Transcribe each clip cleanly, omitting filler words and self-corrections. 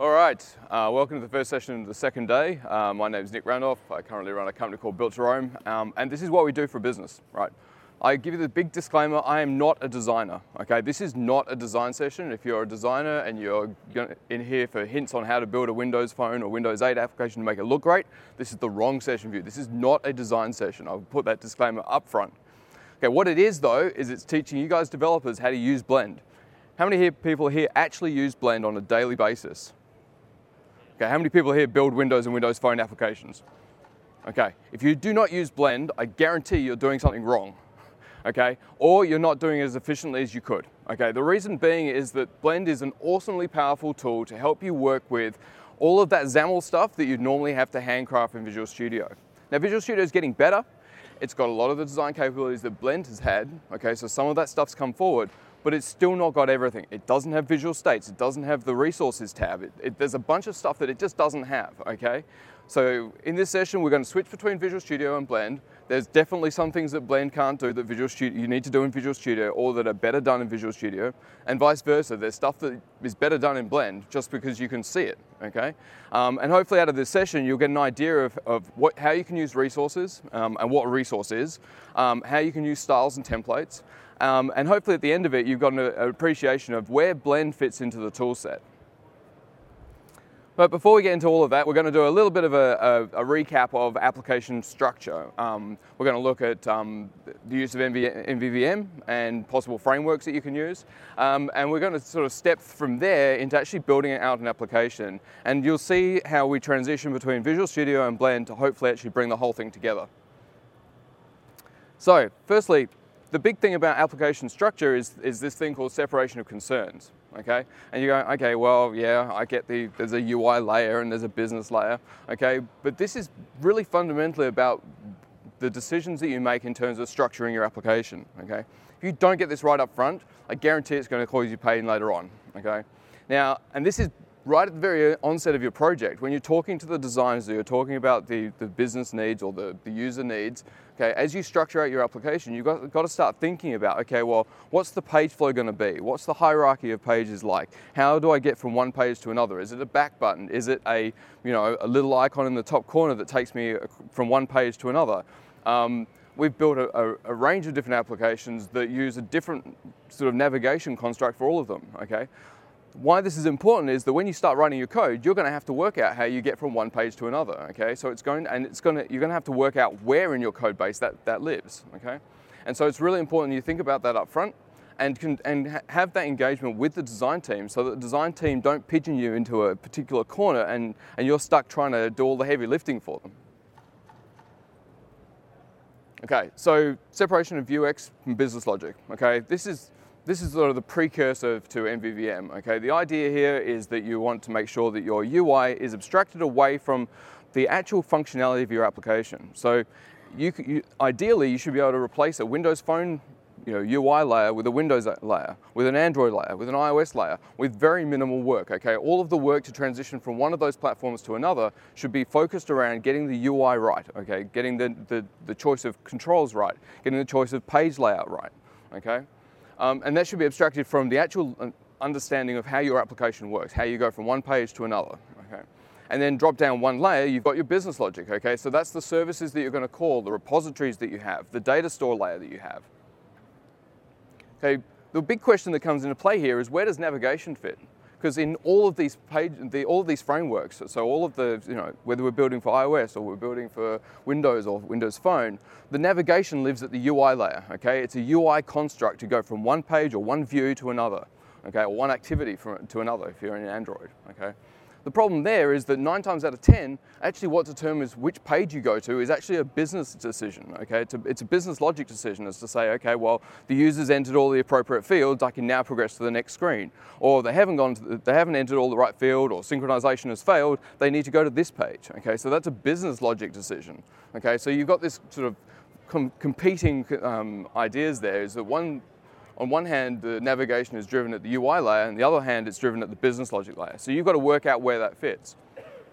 All right, welcome to the first session of the second day. My name is Nick Randolph. I currently run a company called Built to Roam, and this is what we do for business, right? I give you the big disclaimer, I am not a designer, okay? This is not a design session. If you're a designer and you're in here for hints on how to build a Windows Phone or Windows 8 application to make it look great, this is the wrong session for you. This is not a design session. I'll put that disclaimer up front. Okay, what it is though, is it's teaching you guys developers how to use Blend. How many people here actually use Blend on a daily basis? Okay, how many people here build Windows and Windows Phone applications? Okay, if you do not use Blend, I guarantee you're doing something wrong, okay? Or you're not doing it as efficiently as you could, okay? The reason being is that Blend is an awesomely powerful tool to help you work with all of that XAML stuff that you'd normally have to handcraft in Visual Studio. Now, Visual Studio is getting better. It's got a lot of the design capabilities that Blend has had, okay? So some of that stuff's come forward, but it's still not got everything. It doesn't have visual states. It doesn't have the resources tab. There's a bunch of stuff that it just doesn't have, okay? So in this session, we're going to switch between Visual Studio and Blend. There's definitely some things that Blend can't do that you need to do in Visual Studio or that are better done in Visual Studio, and vice versa. There's stuff that is better done in Blend just because you can see it, okay? And hopefully out of this session, you'll get an idea of how you can use resources and what a resource is, how you can use styles and templates, and hopefully at the end of it, you've got an appreciation of where Blend fits into the tool set. But before we get into all of that, we're going to do a little bit of a recap of application structure. We're going to look at the use of MVVM and possible frameworks that you can use. And we're going to sort of step from there into actually building out an application. And you'll see how we transition between Visual Studio and Blend to hopefully actually bring the whole thing together. So, firstly, the big thing about application structure is this thing called separation of concerns, okay? And you go, okay, well, yeah, I get there's a UI layer and there's a business layer, okay? But this is really fundamentally about the decisions that you make in terms of structuring your application, okay? If you don't get this right up front, I guarantee it's going to cause you pain later on, okay? Now, and this is right at the very onset of your project, when you're talking to the designers, you're talking about the business needs or the user needs, okay, as you structure out your application, you've got to start thinking about, okay, well, what's the page flow going to be? What's the hierarchy of pages like? How do I get from one page to another? Is it a back button? Is it a little icon in the top corner that takes me from one page to another? We've built a range of different applications that use a different sort of navigation construct for all of them, okay? Why this is important is that when you start writing your code, you're going to have to work out how you get from one page to another, okay? So you're going to have to work out where in your code base that lives, okay? And so it's really important you think about that up front and have that engagement with the design team so that the design team don't pigeon you into a particular corner and you're stuck trying to do all the heavy lifting for them. Okay, so separation of UX from business logic, okay? This is sort of the precursor to MVVM, okay? The idea here is that you want to make sure that your UI is abstracted away from the actual functionality of your application. So ideally, you should be able to replace a Windows Phone UI layer with a Windows layer, with an Android layer, with an iOS layer, with very minimal work, okay? All of the work to transition from one of those platforms to another should be focused around getting the UI right, okay? Getting the choice of controls right, getting the choice of page layout right, okay? And that should be abstracted from the actual understanding of how your application works, how you go from one page to another, okay? And then drop down one layer, you've got your business logic, okay? So that's the services that you're going to call, the repositories that you have, the data store layer that you have. Okay, the big question that comes into play here is where does navigation fit? Because in all of these frameworks, so all of the, whether we're building for iOS or we're building for Windows or Windows Phone, the navigation lives at the UI layer, okay? It's a UI construct to go from one page or one view to another, okay? Or one activity to another if you're in Android, okay? The problem there is that 9 times out of 10, actually what determines which page you go to is actually a business decision, okay? It's a business logic decision as to say, okay, well, the user's entered all the appropriate fields, I can now progress to the next screen. Or they haven't entered all the right field, or synchronization has failed, they need to go to this page, okay? So that's a business logic decision, okay? So you've got this sort of competing ideas there, is that on one hand, the navigation is driven at the UI layer, and the other hand, it's driven at the business logic layer. So you've got to work out where that fits.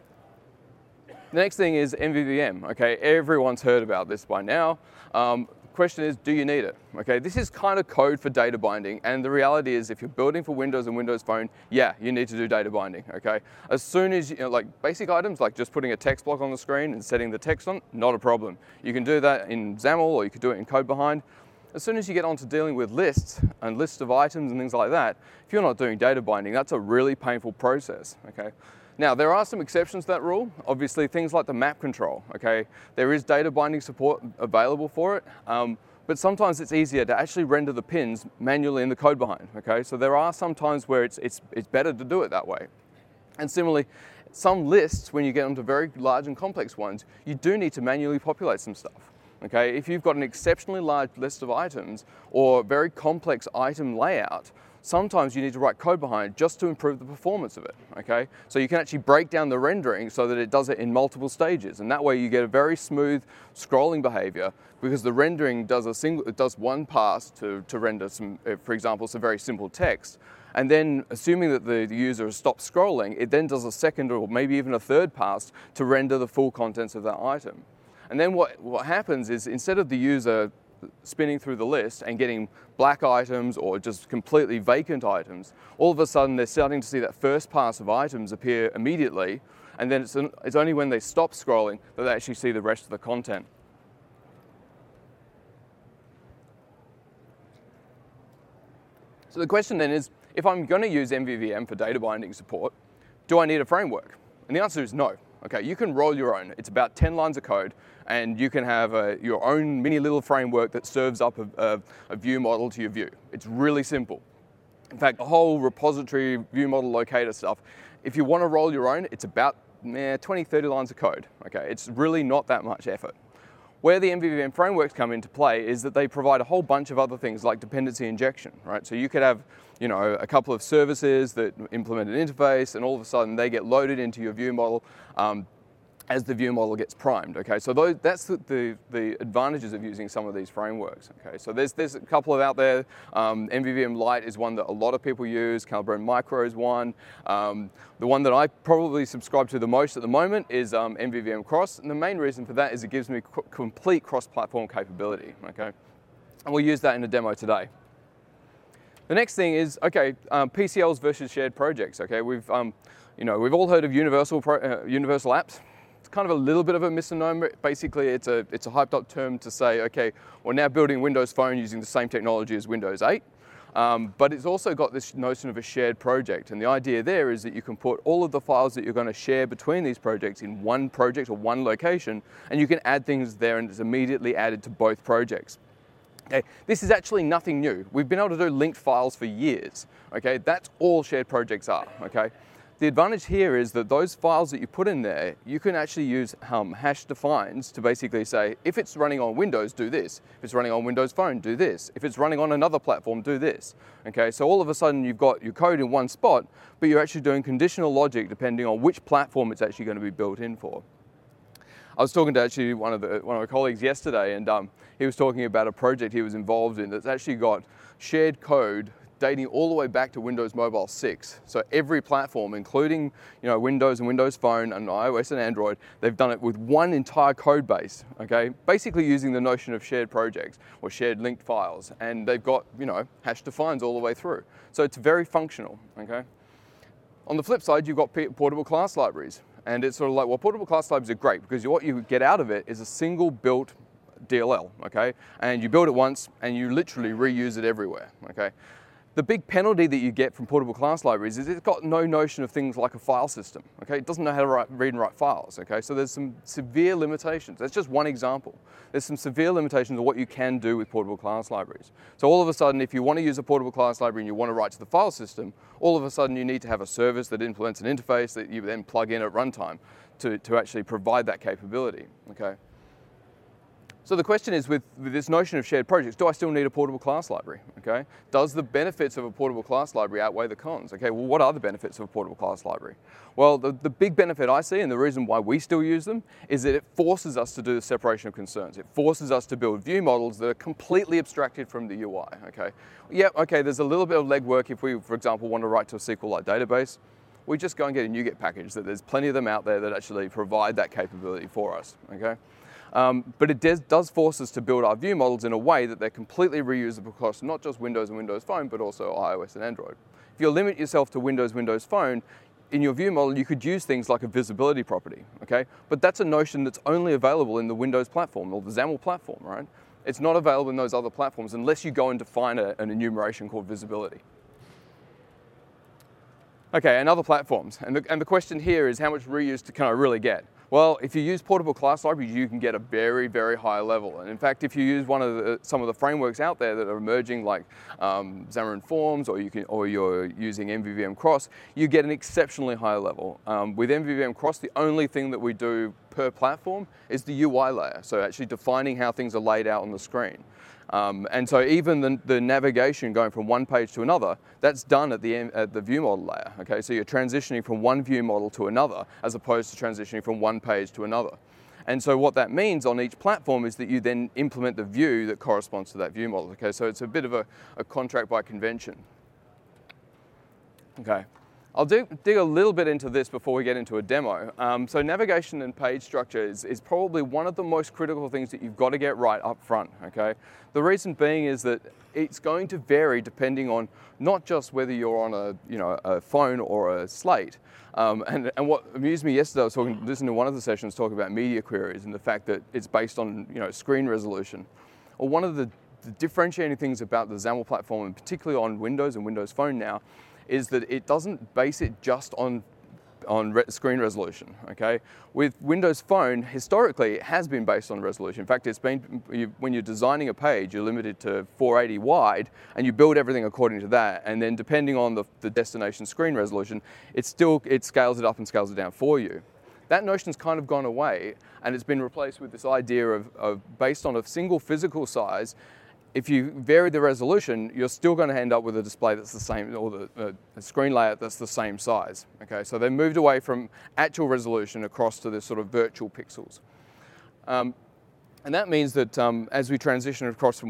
The next thing is MVVM, okay? Everyone's heard about this by now. question is, do you need it? Okay, this is kind of code for data binding, and the reality is if you're building for Windows and Windows Phone, yeah, you need to do data binding, okay? As soon as, like basic items, like just putting a text block on the screen and setting the text on, not a problem. You can do that in XAML, or you could do it in code behind. As soon as you get onto dealing with lists and lists of items and things like that, if you're not doing data binding, that's a really painful process, okay? Now, there are some exceptions to that rule. Obviously, things like the map control, okay? There is data binding support available for it, but sometimes it's easier to actually render the pins manually in the code behind, okay? So there are some times where it's better to do it that way. And similarly, some lists, when you get onto very large and complex ones, you do need to manually populate some stuff, okay? If you've got an exceptionally large list of items or very complex item layout, sometimes you need to write code behind just to improve the performance of it, okay? So you can actually break down the rendering so that it does it in multiple stages, and that way you get a very smooth scrolling behavior because the rendering does one pass to render some, for example, some very simple text, and then assuming that the user has stopped scrolling, it then does a second or maybe even a third pass to render the full contents of that item. And then what happens is instead of the user spinning through the list and getting black items or just completely vacant items, all of a sudden they're starting to see that first pass of items appear immediately, and then it's only when they stop scrolling that they actually see the rest of the content. So the question then is, if I'm going to use MVVM for data binding support, do I need a framework? And the answer is no. Okay, you can roll your own. It's about 10 lines of code, and you can have your own mini little framework that serves up a view model to your view. It's really simple. In fact, the whole repository view model locator stuff, if you want to roll your own, it's about 20, 30 lines of code. Okay, it's really not that much effort. Where the MVVM frameworks come into play is that they provide a whole bunch of other things like dependency injection, right? So you could have, a couple of services that implement an interface, and all of a sudden they get loaded into your view model as the view model gets primed, okay? So that's the advantages of using some of these frameworks, okay? So there's a couple of out there. MVVM Lite is one that a lot of people use. Calibre Micro is one. The one that I probably subscribe to the most at the moment is MVVM Cross, and the main reason for that is it gives me complete cross-platform capability, okay? And we'll use that in a demo today. The next thing is, okay, PCLs versus shared projects, okay? We've all heard of universal apps. It's kind of a little bit of a misnomer. Basically, it's a hyped up term to say, okay, we're now building Windows Phone using the same technology as Windows 8. But it's also got this notion of a shared project. And the idea there is that you can put all of the files that you're going to share between these projects in one project or one location, and you can add things there and it's immediately added to both projects. Okay, this is actually nothing new. We've been able to do linked files for years. Okay, that's all shared projects are. Okay, the advantage here is that those files that you put in there, you can actually use hash defines to basically say, if it's running on Windows, do this. If it's running on Windows Phone, do this. If it's running on another platform, do this. Okay, so all of a sudden you've got your code in one spot, but you're actually doing conditional logic depending on which platform it's actually going to be built in for. I was talking to actually one of my colleagues yesterday, and he was talking about a project he was involved in that's actually got shared code dating all the way back to Windows Mobile 6. So every platform, including Windows and Windows Phone and iOS and Android, they've done it with one entire code base. Okay, basically using the notion of shared projects or shared linked files, and they've got hash defines all the way through. So it's very functional. Okay. On the flip side, you've got portable class libraries. And it's sort of like, well, portable class libraries are great because what you get out of it is a single built DLL, okay? And you build it once and you literally reuse it everywhere, okay? The big penalty that you get from portable class libraries is it's got no notion of things like a file system, okay? It doesn't know how to read and write files, okay? So there's some severe limitations. That's just one example. There's some severe limitations of what you can do with portable class libraries. So all of a sudden, if you want to use a portable class library and you want to write to the file system, all of a sudden you need to have a service that implements an interface that you then plug in at runtime to actually provide that capability, okay? So the question is, with this notion of shared projects, do I still need a portable class library? Okay, does the benefits of a portable class library outweigh the cons? Okay, well, what are the benefits of a portable class library? Well, the big benefit I see, and the reason why we still use them, is that it forces us to do the separation of concerns. It forces us to build view models that are completely abstracted from the UI. Okay, yeah, okay, there's a little bit of legwork if we, for example, want to write to a SQLite database. We just go and get a NuGet package. That there's plenty of them out there that actually provide that capability for us. Okay. But it does force us to build our view models in a way that they're completely reusable across not just Windows and Windows Phone, but also iOS and Android. If you limit yourself to Windows Phone, in your view model, you could use things like a visibility property, okay? But that's a notion that's only available in the Windows platform or the XAML platform, right? It's not available in those other platforms unless you go and define an enumeration called visibility. Okay, and other platforms. And the question here is how much reuse can I really get? Well, if you use portable class libraries, you can get a very, very high level. And in fact, if you use some of the frameworks out there that are emerging, like Xamarin Forms, or you're using MVVM Cross, you get an exceptionally high level. With MVVM Cross, the only thing that we do per platform is the UI layer. So actually defining how things are laid out on the screen. And so even the navigation going from one page to another, that's done at the view model layer. Okay, so you're transitioning from one view model to another, as opposed to transitioning from one page to another. And so what that means on each platform is that you then implement the view that corresponds to that view model. Okay, so it's a bit of a contract by convention. Okay. I'll dig a little bit into this before we get into a demo. So navigation and page structure is probably one of the most critical things that you've got to get right up front, okay? The reason being is that it's going to vary depending on not just whether you're on a phone or a slate. And what amused me yesterday, I was listening to one of the sessions talking about media queries and the fact that it's based on screen resolution. Well, one of the differentiating things about the XAML platform, and particularly on Windows and Windows Phone now, is that it doesn't base it just on screen resolution, okay? With Windows Phone, historically, it has been based on resolution. In fact, when you're designing a page, you're limited to 480 wide, and you build everything according to that, and then depending on the destination screen resolution, it scales it up and scales it down for you. That notion's kind of gone away, and it's been replaced with this idea of based on a single physical size. If you vary the resolution, you're still going to end up with a display that's the same, or a screen layout that's the same size. Okay, so they moved away from actual resolution across to this sort of virtual pixels. And that means that as we transition across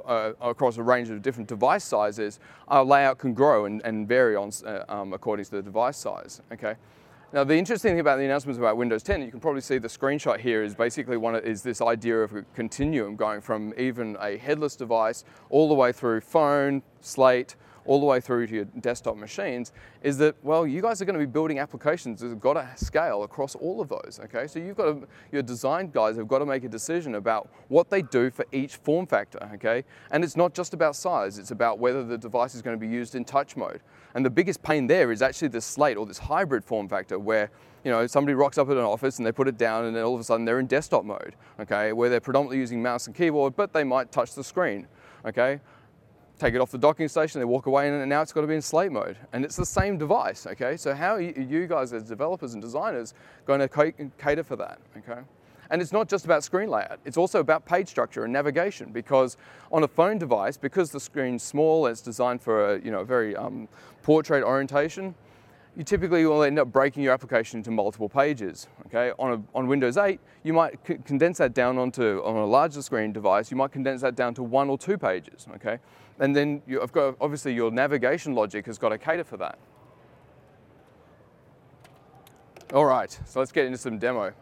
a range of different device sizes, our layout can grow and vary according to the device size. Okay. Now, the interesting thing about the announcements about Windows 10, you can probably see the screenshot here, is basically is this idea of a continuum going from even a headless device all the way through phone, slate, all the way through to your desktop machines, is that, well, you guys are going to be building applications that have got to scale across all of those, okay? So your design guys have got to make a decision about what they do for each form factor, okay? And it's not just about size, it's about whether the device is going to be used in touch mode. And the biggest pain there is actually this slate or this hybrid form factor where, somebody rocks up at an office and they put it down and then all of a sudden they're in desktop mode, okay? Where they're predominantly using mouse and keyboard, but they might touch the screen, okay? Take it off the docking station, they walk away, and now it's got to be in slate mode. And it's the same device, okay? So how are you guys as developers and designers going to cater for that, okay? And it's not just about screen layout, it's also about page structure and navigation, because on a phone device, because the screen's small and it's designed for a very portrait orientation, you typically will end up breaking your application into multiple pages. Okay, on Windows 8, you might condense that down on a larger screen device. You might condense that down to 1 or 2 pages. Okay, and then obviously your navigation logic has got to cater for that. All right, so let's get into some demo.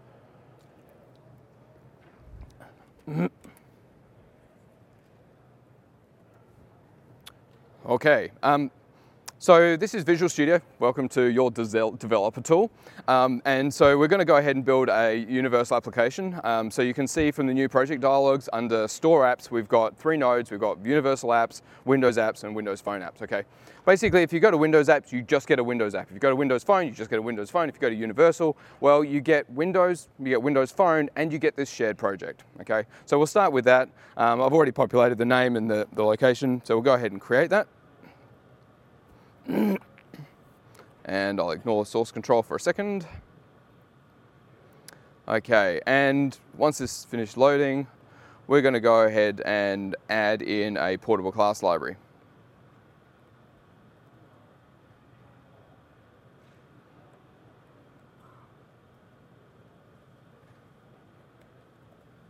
Okay. So this is Visual Studio. Welcome to your developer tool. And so we're going to go ahead and build a universal application. So you can see from the new project dialogues under Store Apps, we've got 3 nodes. We've got Universal Apps, Windows Apps, and Windows Phone Apps. Okay. Basically, if you go to Windows Apps, you just get a Windows app. If you go to Windows Phone, you just get a Windows Phone. If you go to Universal, well, you get Windows, you get Windows Phone, and you get this shared project. Okay. So we'll start with that. I've already populated the name and the location, so we'll go ahead and create that. And I'll ignore source control for a second. Okay, and once this is finished loading, we're going to go ahead and add in a portable class library.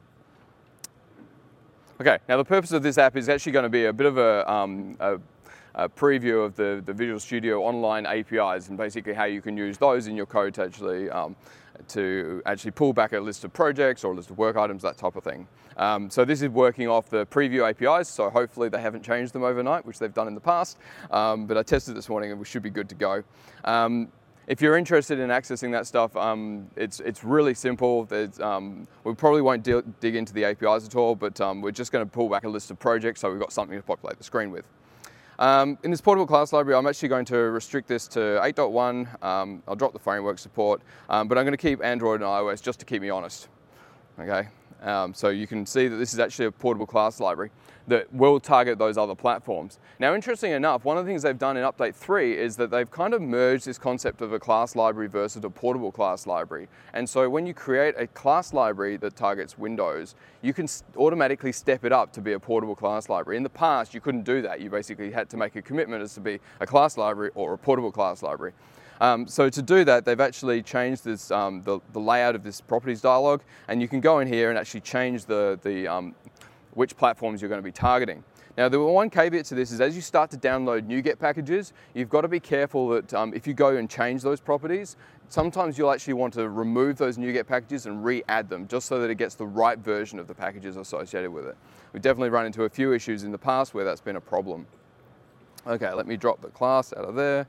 Okay, now the purpose of this app is actually going to be a bit of a preview of the Visual Studio Online APIs and basically how you can use those in your code to actually pull back a list of projects or a list of work items, that type of thing. So this is working off the preview APIs, so hopefully they haven't changed them overnight, which they've done in the past, but I tested this morning and we should be good to go. If you're interested in accessing that stuff, it's really simple. We probably won't dig into the APIs at all, but we're just going to pull back a list of projects so we've got something to populate the screen with. In this portable class library, I'm actually going to restrict this to 8.1. I'll drop the framework support, but I'm going to keep Android and iOS just to keep me honest. Okay, so you can see that this is actually a portable class library that will target those other platforms. Now, interestingly enough, one of the things they've done in Update 3 is that they've kind of merged this concept of a class library versus a portable class library. And so when you create a class library that targets Windows, you can automatically step it up to be a portable class library. In the past, you couldn't do that. You basically had to make a commitment as to be a class library or a portable class library. So to do that, they've actually changed this, the layout of this properties dialog, and you can go in here and actually change which platforms you're going to be targeting. Now, the one caveat to this is as you start to download NuGet packages, you've got to be careful that if you go and change those properties, sometimes you'll actually want to remove those NuGet packages and re-add them just so that it gets the right version of the packages associated with it. We've definitely run into a few issues in the past where that's been a problem. Okay, let me drop the class out of there.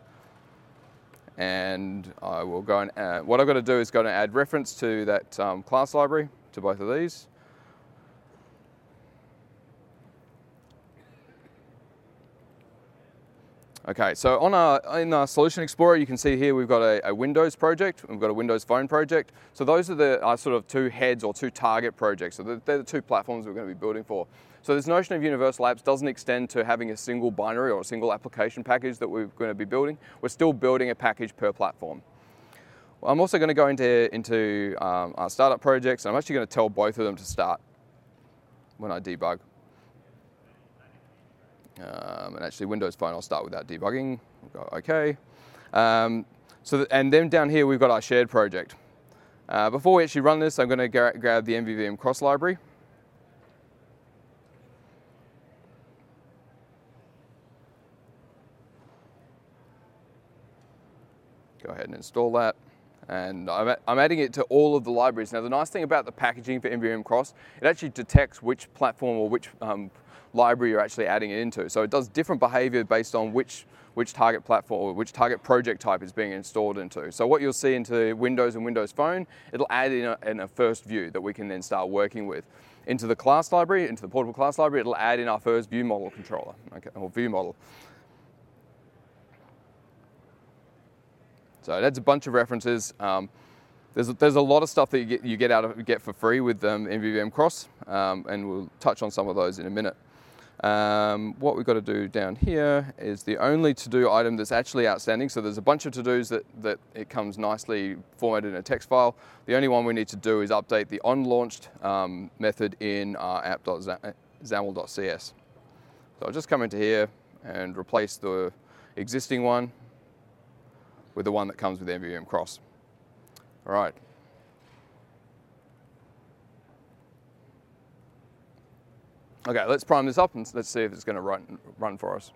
And I will go and add, what I've got to do is go and add reference to that class library, to both of these. Okay, so in our Solution Explorer, you can see here we've got a Windows project, we've got a Windows Phone project. So those are our sort of two heads or two target projects. So they're the two platforms we're going to be building for. So this notion of universal apps doesn't extend to having a single binary or a single application package that we're going to be building. We're still building a package per platform. Well, I'm also going to go into our startup projects, and I'm actually going to tell both of them to start when I debug. And actually Windows Phone, I'll start without debugging. We'll go OK. And then down here we've got our shared project. Before we actually run this, I'm going to grab the MVVM cross library. Go ahead and install that. And I'm adding it to all of the libraries. Now, the nice thing about the packaging for MVVM Cross, it actually detects which platform or which library you're actually adding it into. So it does different behavior based on which target platform or which target project type is being installed into. So what you'll see into Windows and Windows Phone, it'll add in a first view that we can then start working with. Into the class library, into the portable class library, it'll add in our first view model controller, okay, or view model. So it adds a bunch of references. There's a lot of stuff that you get for free with MVVM Cross, and we'll touch on some of those in a minute. What we've got to do down here is the only to-do item that's actually outstanding. So there's a bunch of to-dos that it comes nicely formatted in a text file. The only one we need to do is update the onLaunched method in our app.xaml.cs. So I'll just come into here and replace the existing one with the one that comes with MVVM Cross. All right. Okay, let's prime this up and let's see if it's going to run for us.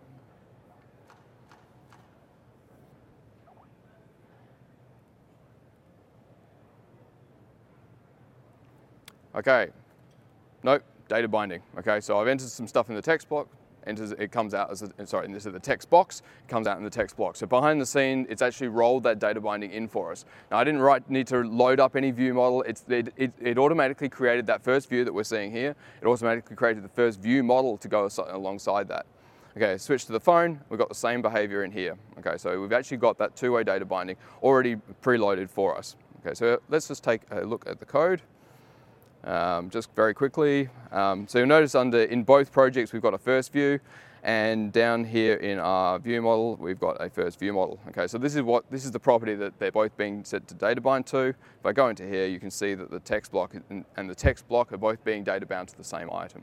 Okay, nope, data binding. Okay, so I've entered some stuff in the text block. It comes out as this is the text box. It comes out in the text block. So behind the scene, it's actually rolled that data binding in for us. Now I didn't need to load up any view model. It automatically created that first view that we're seeing here. It automatically created the first view model to go alongside that. Okay, switch to the phone. We've got the same behavior in here. Okay, so we've actually got that two-way data binding already preloaded for us. Okay, so let's just take a look at the code. Just very quickly. So you'll notice in both projects we've got a first view, and down here in our view model we've got a first view model. Okay, so this is the property that they're both being set to data bind to. If I go into here, you can see that the text block and the text block are both being data bound to the same item.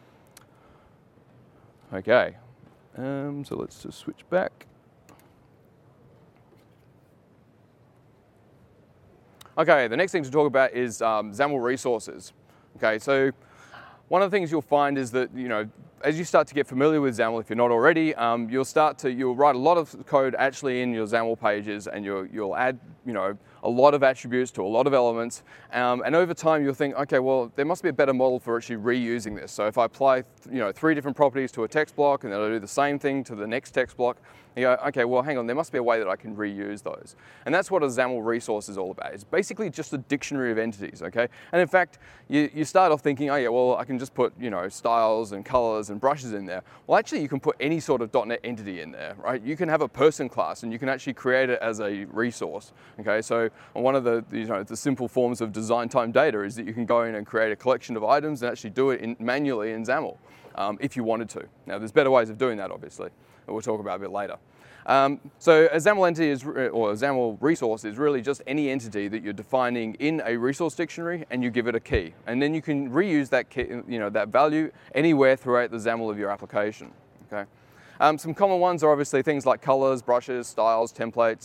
Okay, so let's just switch back. Okay, the next thing to talk about is XAML resources. Okay, so one of the things you'll find is that as you start to get familiar with XAML, if you're not already, you'll write a lot of code actually in your XAML pages, and you'll add, a lot of attributes to a lot of elements, and over time you'll think, okay, well, there must be a better model for actually reusing this. So if I apply, 3 different properties to a text block, and then I do the same thing to the next text block, you go, okay, well, hang on, there must be a way that I can reuse those. And that's what a XAML resource is all about. It's basically just a dictionary of entities, okay? And in fact, you start off thinking, oh yeah, well, I can just put, styles and colors and brushes in there. Well, actually, you can put any sort of .NET entity in there, right? You can have a person class, and you can actually create it as a resource, okay? So one of the simple forms of design time data is that you can go in and create a collection of items and actually do it manually in XAML if you wanted to. Now, there's better ways of doing that, obviously, that we'll talk about a bit later. So a XAML entity or a XAML resource is really just any entity that you're defining in a resource dictionary, and you give it a key, and then you can reuse that key, that value anywhere throughout the XAML of your application. Okay. Some common ones are obviously things like colors, brushes, styles, templates.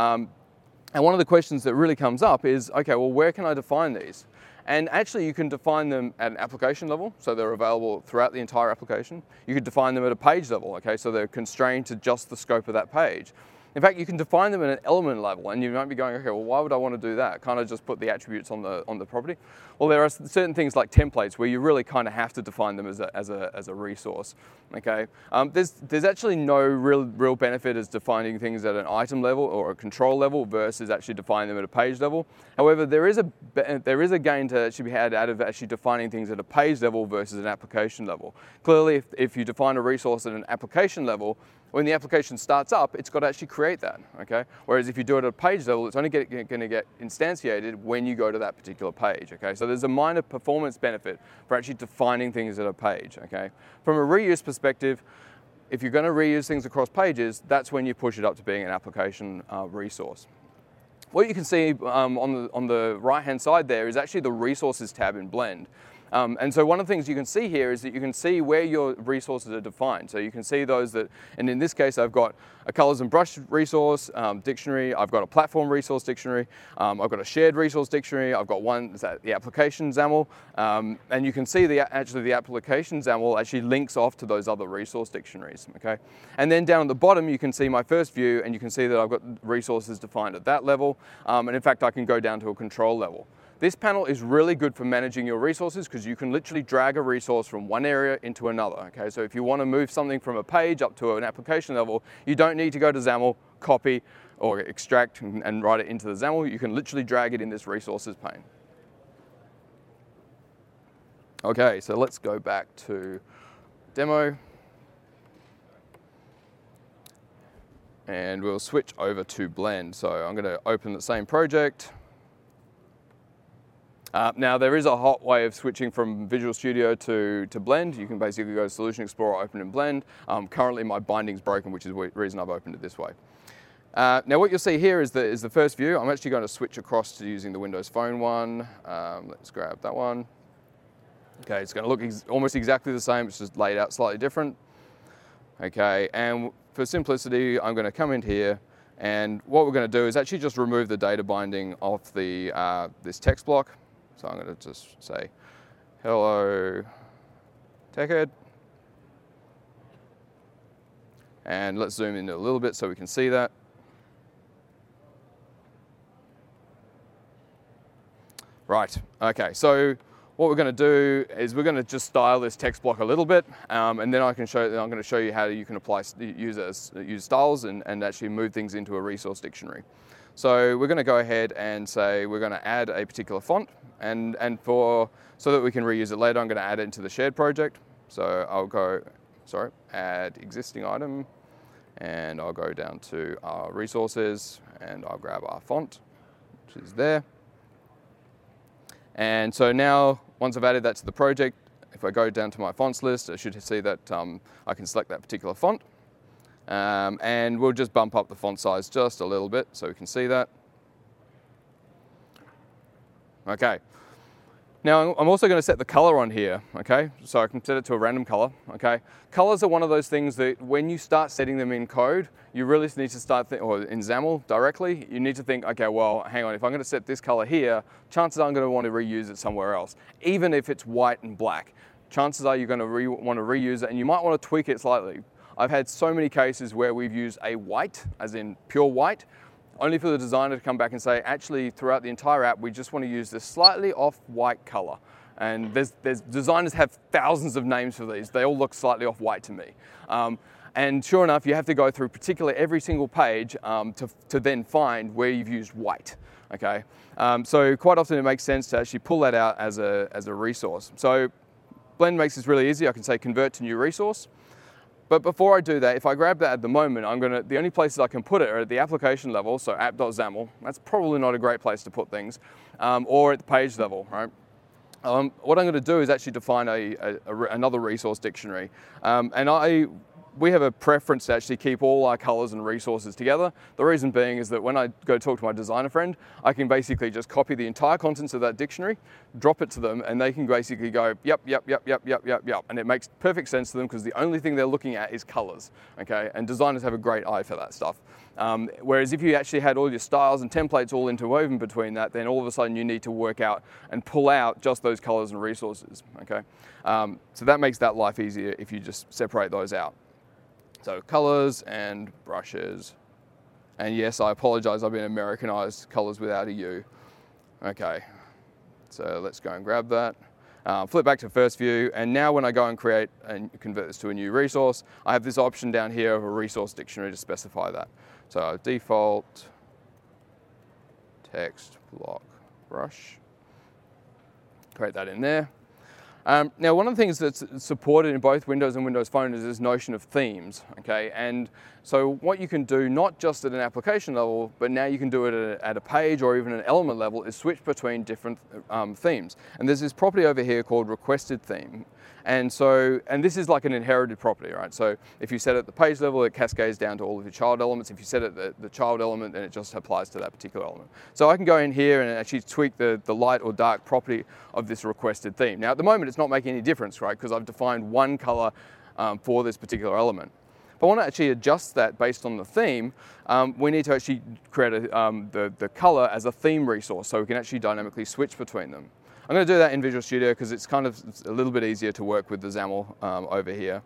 And one of the questions that really comes up is, okay, well, where can I define these? And actually, you can define them at an application level, so they're available throughout the entire application. You could define them at a page level, okay, so they're constrained to just the scope of that page. In fact, you can define them at an element level, and you might be going, okay, well, why would I want to do that? Can't I just put the attributes on the property? Well, there are certain things like templates where you really kind of have to define them as a resource. Okay, there's actually no real benefit as defining things at an item level or a control level versus actually defining them at a page level. However, there is a gain to actually be had out of actually defining things at a page level versus an application level. Clearly, if you define a resource at an application level, when the application starts up, it's got to actually create that, okay? Whereas if you do it at a page level, it's only going to get instantiated when you go to that particular page, okay? So there's a minor performance benefit for actually defining things at a page, okay? From a reuse perspective, if you're going to reuse things across pages, that's when you push it up to being an application resource. What you can see on the right-hand side there is actually the Resources tab in Blend. And so one of the things you can see here is that you can see where your resources are defined. So you can see those that, and in this case, I've got a colors and brush resource dictionary, I've got a platform resource dictionary, I've got a shared resource dictionary, I've got one, the application XAML, and you can see the application XAML actually links off to those other resource dictionaries, okay? And then down at the bottom, you can see my first view, and you can see that I've got resources defined at that level, and in fact, I can go down to a control level. This panel is really good for managing your resources because you can literally drag a resource from one area into another, okay? So if you want to move something from a page up to an application level, you don't need to go to XAML, copy, or extract and write it into the XAML. You can literally drag it in this resources pane. Okay, so let's go back to demo. And we'll switch over to Blend. So I'm going to open the same project. Now there is a hot way of switching from Visual Studio to Blend. You can basically go to Solution Explorer, open in Blend. Currently my binding's broken, which is the reason I've opened it this way. Now what you'll see here is the first view. I'm actually going to switch across to using the Windows Phone one. Let's grab that one. Okay, it's going to look almost exactly the same, it's just laid out slightly different. Okay, and for simplicity, I'm going to come in here, and what we're going to do is actually just remove the data binding off this text block. So I'm going to just say, hello, TechEd. And let's zoom in a little bit so we can see that. Right, okay, so what we're going to do is we're going to just style this text block a little bit, and then I'm going to show you how you can use styles and actually move things into a resource dictionary. So we're going to go ahead and say we're going to add a particular font, and so that we can reuse it later, I'm going to add it into the shared project. So I'll go, add existing item, and I'll go down to our resources, and I'll grab our font, which is there. And so now, once I've added that to the project, if I go down to my fonts list, I should see that I can select that particular font. And we'll just bump up the font size just a little bit so we can see that. Okay. Now I'm also going to set the color on here, okay? So I can set it to a random color, okay? Colors are one of those things that when you start setting them in code, you really need to start, or in XAML directly, you need to think, okay, well, hang on, if I'm going to set this color here, chances are I'm going to want to reuse it somewhere else, even if it's white and black. chances are you're going to want to reuse it, and you might want to tweak it slightly. I've had so many cases where we've used a white, as in pure white, only for the designer to come back and say, actually, throughout the entire app, we just want to use this slightly off-white color. And designers have thousands of names for these. They all look slightly off-white to me. And sure enough, you have to go through particularly every single page to then find where you've used white. Okay, so quite often it makes sense to actually pull that out as a resource. So Blend makes this really easy. I can say convert to new resource. But before I do that, if I grab that at the moment, the only places I can put it are at the application level, so app.xaml. That's probably not a great place to put things, or at the page level, right? What I'm going to do is actually define another resource dictionary, we have a preference to actually keep all our colors and resources together. The reason being is that when I go talk to my designer friend, I can basically just copy the entire contents of that dictionary, drop it to them, and they can basically go, yep, and it makes perfect sense to them because the only thing they're looking at is colors, okay? And designers have a great eye for that stuff. Whereas if you actually had all your styles and templates all interwoven between that, then all of a sudden you need to work out and pull out just those colors and resources, okay? So that makes that life easier if you just separate those out. So colors and brushes. And yes, I apologize, I've been Americanized, colors without a U. Okay, so let's go and grab that. Flip back to first view, and now when I go and create and convert this to a new resource, I have this option down here of a resource dictionary to specify that. So default, text, block, brush. Create that in there. Now, one of the things that's supported in both Windows and Windows Phone is this notion of themes, okay? And so what you can do, not just at an application level, but now you can do it at a page or even an element level, is switch between different themes. And there's this property over here called requested theme. And this is like an inherited property, right? So if you set it at the page level, it cascades down to all of your child elements. If you set it at the child element, then it just applies to that particular element. So I can go in here and actually tweak the light or dark property of this requested theme. Now at the moment, it's not making any difference, right? Because I've defined one color for this particular element. If I want to actually adjust that based on the theme, we need to actually create the color as a theme resource so we can actually dynamically switch between them. I'm going to do that in Visual Studio because it's kind of a little bit easier to work with the XAML over here.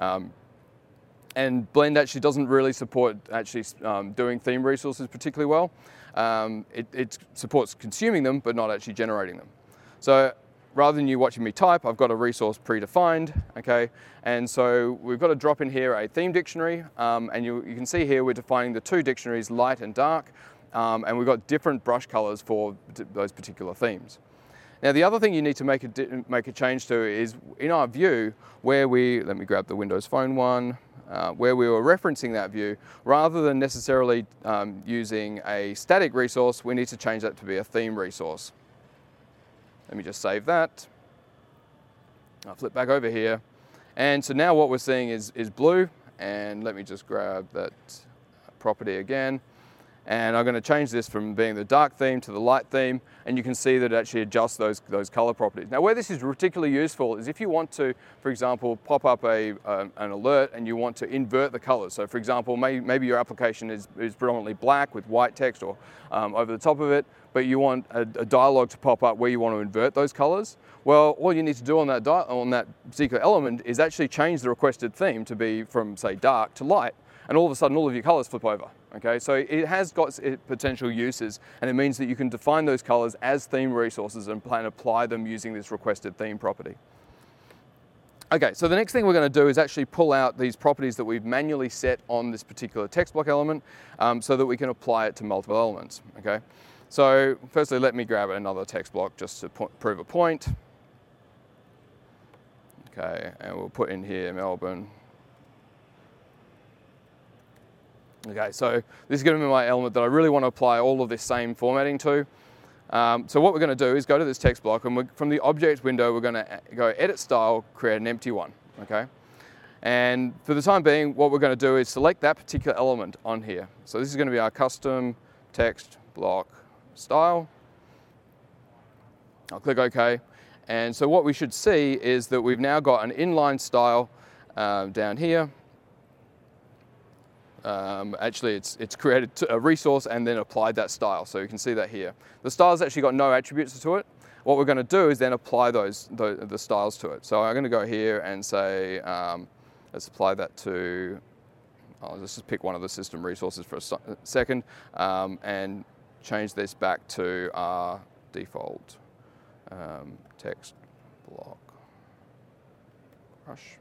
And Blend actually doesn't really support actually doing theme resources particularly well. It supports consuming them, but not actually generating them. So rather than you watching me type, I've got a resource predefined, okay? And so we've got to drop in here a theme dictionary, and you can see here we're defining the two dictionaries, light and dark, and we've got different brush colors for those particular themes. Now the other thing you need to make a change to is in our view where let me grab the Windows Phone one, where we were referencing that view, rather than necessarily using a static resource, we need to change that to be a theme resource. Let me just save that. I'll flip back over here. And so now what we're seeing is blue, and let me just grab that property again. And I'm going to change this from being the dark theme to the light theme, and you can see that it actually adjusts those color properties. Now where this is particularly useful is if you want to, for example, pop up an alert and you want to invert the colors. So for example, maybe your application is predominantly black with white text or over the top of it, but you want a dialog to pop up where you want to invert those colors. Well, all you need to do on that particular element is actually change the requested theme to be from, say, dark to light, and all of a sudden all of your colors flip over. Okay, so it has got potential uses, and it means that you can define those colors as theme resources and apply them using this requested theme property. Okay, so the next thing we're going to do is actually pull out these properties that we've manually set on this particular text block element so that we can apply it to multiple elements. Okay, so firstly, let me grab another text block just to prove a point. Okay, and we'll put in here Melbourne. Okay, so this is going to be my element that I really want to apply all of this same formatting to. So what we're going to do is go to this text block, and from the object window, we're going to go edit style, create an empty one, okay? And for the time being, what we're going to do is select that particular element on here. So this is going to be our custom text block style. I'll click OK. And so what we should see is that we've now got an inline style down here. Actually, it's created a resource and then applied that style. So you can see that here. The style's actually got no attributes to it. what we're going to do is then apply the styles to it. So I'm going to go here and say, let's apply that to, let's just pick one of the system resources for a second, and change this back to our default text block brush.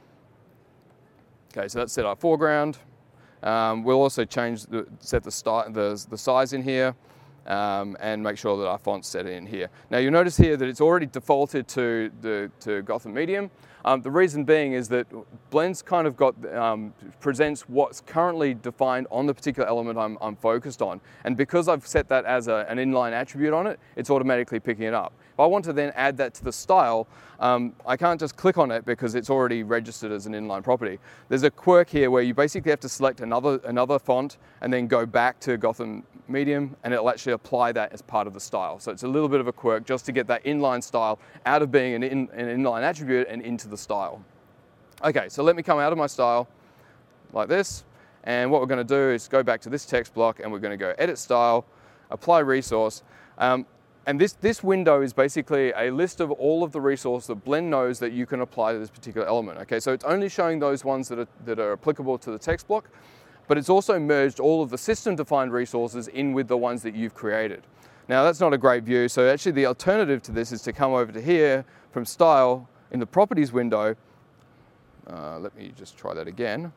Okay, so that's set our foreground. We'll also set the size in here, and make sure that our font's set in here. Now you'll notice here that it's already defaulted to Gotham Medium. The reason being is that Blend's kind of presents what's currently defined on the particular element I'm focused on. And because I've set that as an inline attribute on it, it's automatically picking it up. If I want to then add that to the style, I can't just click on it because it's already registered as an inline property. There's a quirk here where you basically have to select another font and then go back to Gotham Medium, and it'll actually apply that as part of the style. So it's a little bit of a quirk just to get that inline style out of being an inline attribute and into the style. Okay, so let me come out of my style like this, and what we're going to do is go back to this text block, and we're going to go edit style, apply resource, and this window is basically a list of all of the resources that Blend knows that you can apply to this particular element. Okay, so it's only showing those ones that are applicable to the text block, but it's also merged all of the system-defined resources in with the ones that you've created. Now that's not a great view, so actually the alternative to this is to come over to here from Style in the Properties window. Let me just try that again.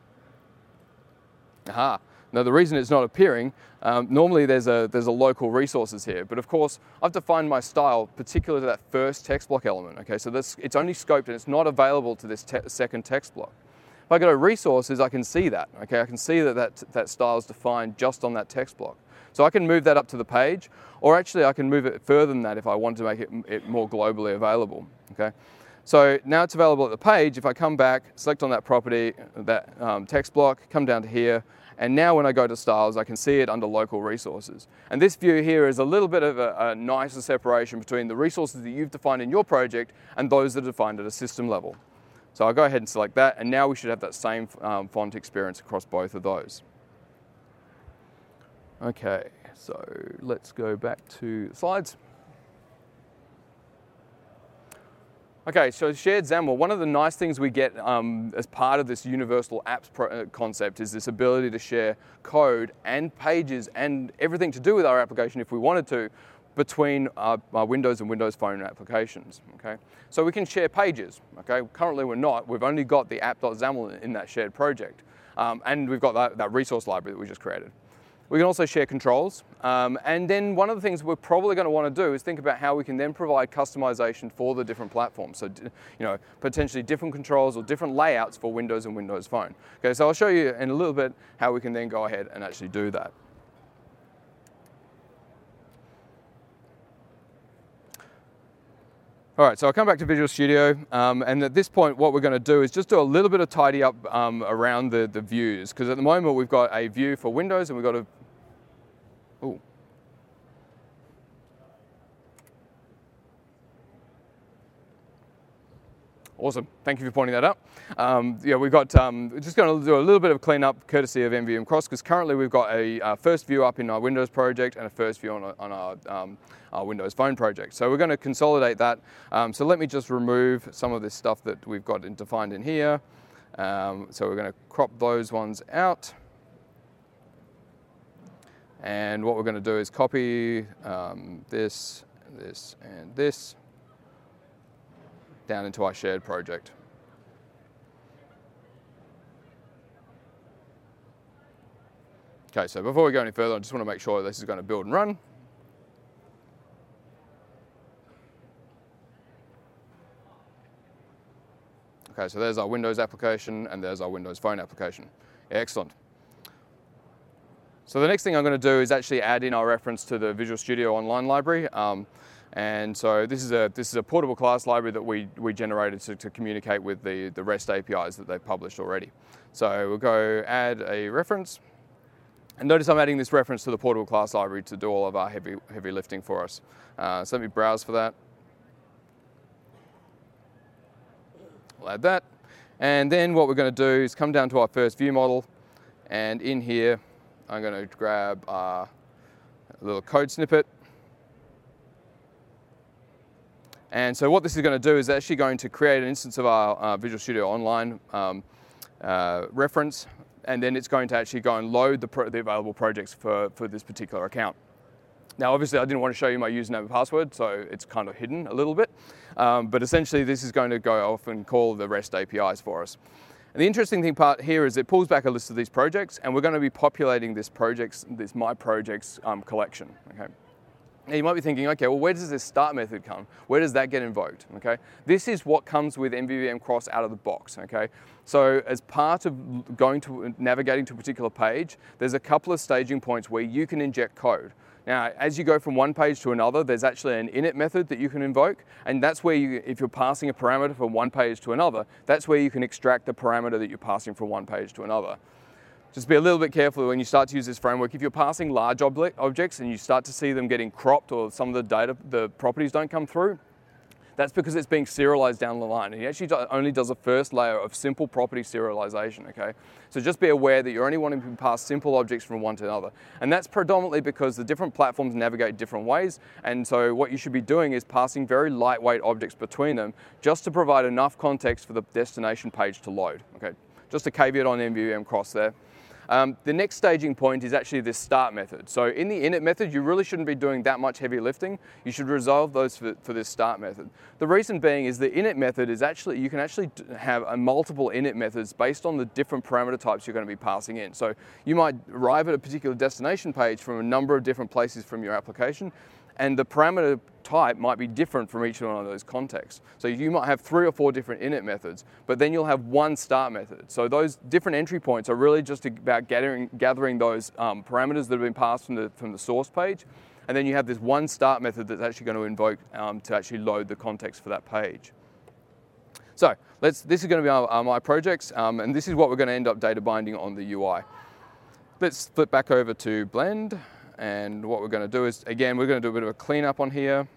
Aha. Now the reason it's not appearing, normally there's a local resources here, but of course I've defined my style particular to that first text block element. Okay, so it's only scoped and it's not available to this second text block. If I go to resources, I can see that. Okay, I can see that style is defined just on that text block. So I can move that up to the page, or actually I can move it further than that if I want to make it more globally available. Okay, so now it's available at the page. If I come back, select on that property, that text block, come down to here, and now when I go to styles, I can see it under local resources. And this view here is a little bit of a nicer separation between the resources that you've defined in your project and those that are defined at a system level. So I'll go ahead and select that, and now we should have that same font experience across both of those. Okay, so let's go back to the slides. Okay, so shared XAML, one of the nice things we get as part of this universal apps concept is this ability to share code and pages and everything to do with our application if we wanted to between our Windows and Windows Phone applications, okay? So we can share pages, okay? Currently we're not, we've only got the app.xaml in that shared project. And we've got that resource library that we just created. We can also share controls. And then one of the things we're probably going to want to do is think about how we can then provide customization for the different platforms. So, potentially different controls or different layouts for Windows and Windows Phone. Okay, so I'll show you in a little bit how we can then go ahead and actually do that. All right, so I'll come back to Visual Studio, and at this point what we're going to do is just do a little bit of tidy up around the views, because at the moment we've got a view for Windows and we've got a... Ooh. Awesome, thank you for pointing that out. We've got, just going to do a little bit of cleanup courtesy of MVM Cross, because currently we've got a first view up in our Windows project and a first view on our Windows Phone project. So we're going to consolidate that. So let me just remove some of this stuff that we've got defined in here. So we're going to crop those ones out. And what we're going to do is copy this, and this down into our shared project. Okay, so before we go any further, I just want to make sure this is going to build and run. Okay, so there's our Windows application and there's our Windows Phone application. Excellent. So the next thing I'm going to do is actually add in our reference to the Visual Studio Online library. And so this is a portable class library that we generated to communicate with the REST APIs that they've published already. So we'll go add a reference. And notice I'm adding this reference to the portable class library to do all of our heavy lifting for us. So let me browse for that. We'll add that. And then what we're going to do is come down to our first view model. And in here, I'm going to grab a little code snippet. And so what this is going to do is actually going to create an instance of our Visual Studio Online reference, and then it's going to actually go and load the available projects for this particular account. Now, obviously, I didn't want to show you my username and password, so it's kind of hidden a little bit. But essentially, this is going to go off and call the REST APIs for us. And the interesting part here is it pulls back a list of these projects, and we're going to be populating this My Projects collection. Okay. Now you might be thinking, okay, well, where does this start method come? Where does that get invoked? Okay, this is what comes with MVVM Cross out of the box. Okay, so as part of navigating to a particular page, there's a couple of staging points where you can inject code. Now, as you go from one page to another, there's actually an init method that you can invoke, and that's where if you're passing a parameter from one page to another, that's where you can extract the parameter that you're passing from one page to another. Just be a little bit careful when you start to use this framework. If you're passing large objects and you start to see them getting cropped or some of the properties don't come through, that's because it's being serialized down the line. And he actually only does a first layer of simple property serialization, okay? So just be aware that you're only wanting to pass simple objects from one to another. And that's predominantly because the different platforms navigate different ways. And so what you should be doing is passing very lightweight objects between them just to provide enough context for the destination page to load, okay? Just a caveat on MVVM Cross there. The next staging point is actually this start method. So in the init method, you really shouldn't be doing that much heavy lifting. You should resolve those for this start method. The reason being is the init method is actually, you can actually have multiple init methods based on the different parameter types you're going to be passing in. So you might arrive at a particular destination page from a number of different places from your application, and the parameter type might be different from each one of those contexts. So you might have 3 or 4 different init methods, but then you'll have one start method. So those different entry points are really just about gathering those parameters that have been passed from the source page, and then you have this one start method that's actually going to invoke to actually load the context for that page. So this is going to be our My Projects, and this is what we're going to end up data binding on the UI. Let's flip back over to Blend. And what we're going to do is, again, we're going to do a bit of a cleanup on here.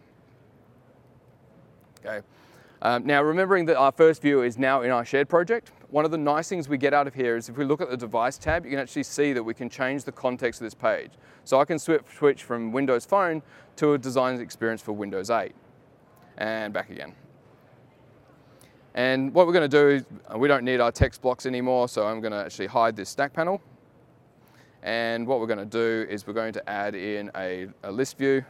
Okay. Now, remembering that our first view is now in our shared project, one of the nice things we get out of here is if we look at the device tab, you can actually see that we can change the context of this page. So I can switch from Windows Phone to a design experience for Windows 8. And back again. And what we're going to do is, we don't need our text blocks anymore, so I'm going to actually hide this stack panel. And what we're going to do is we're going to add in a list view.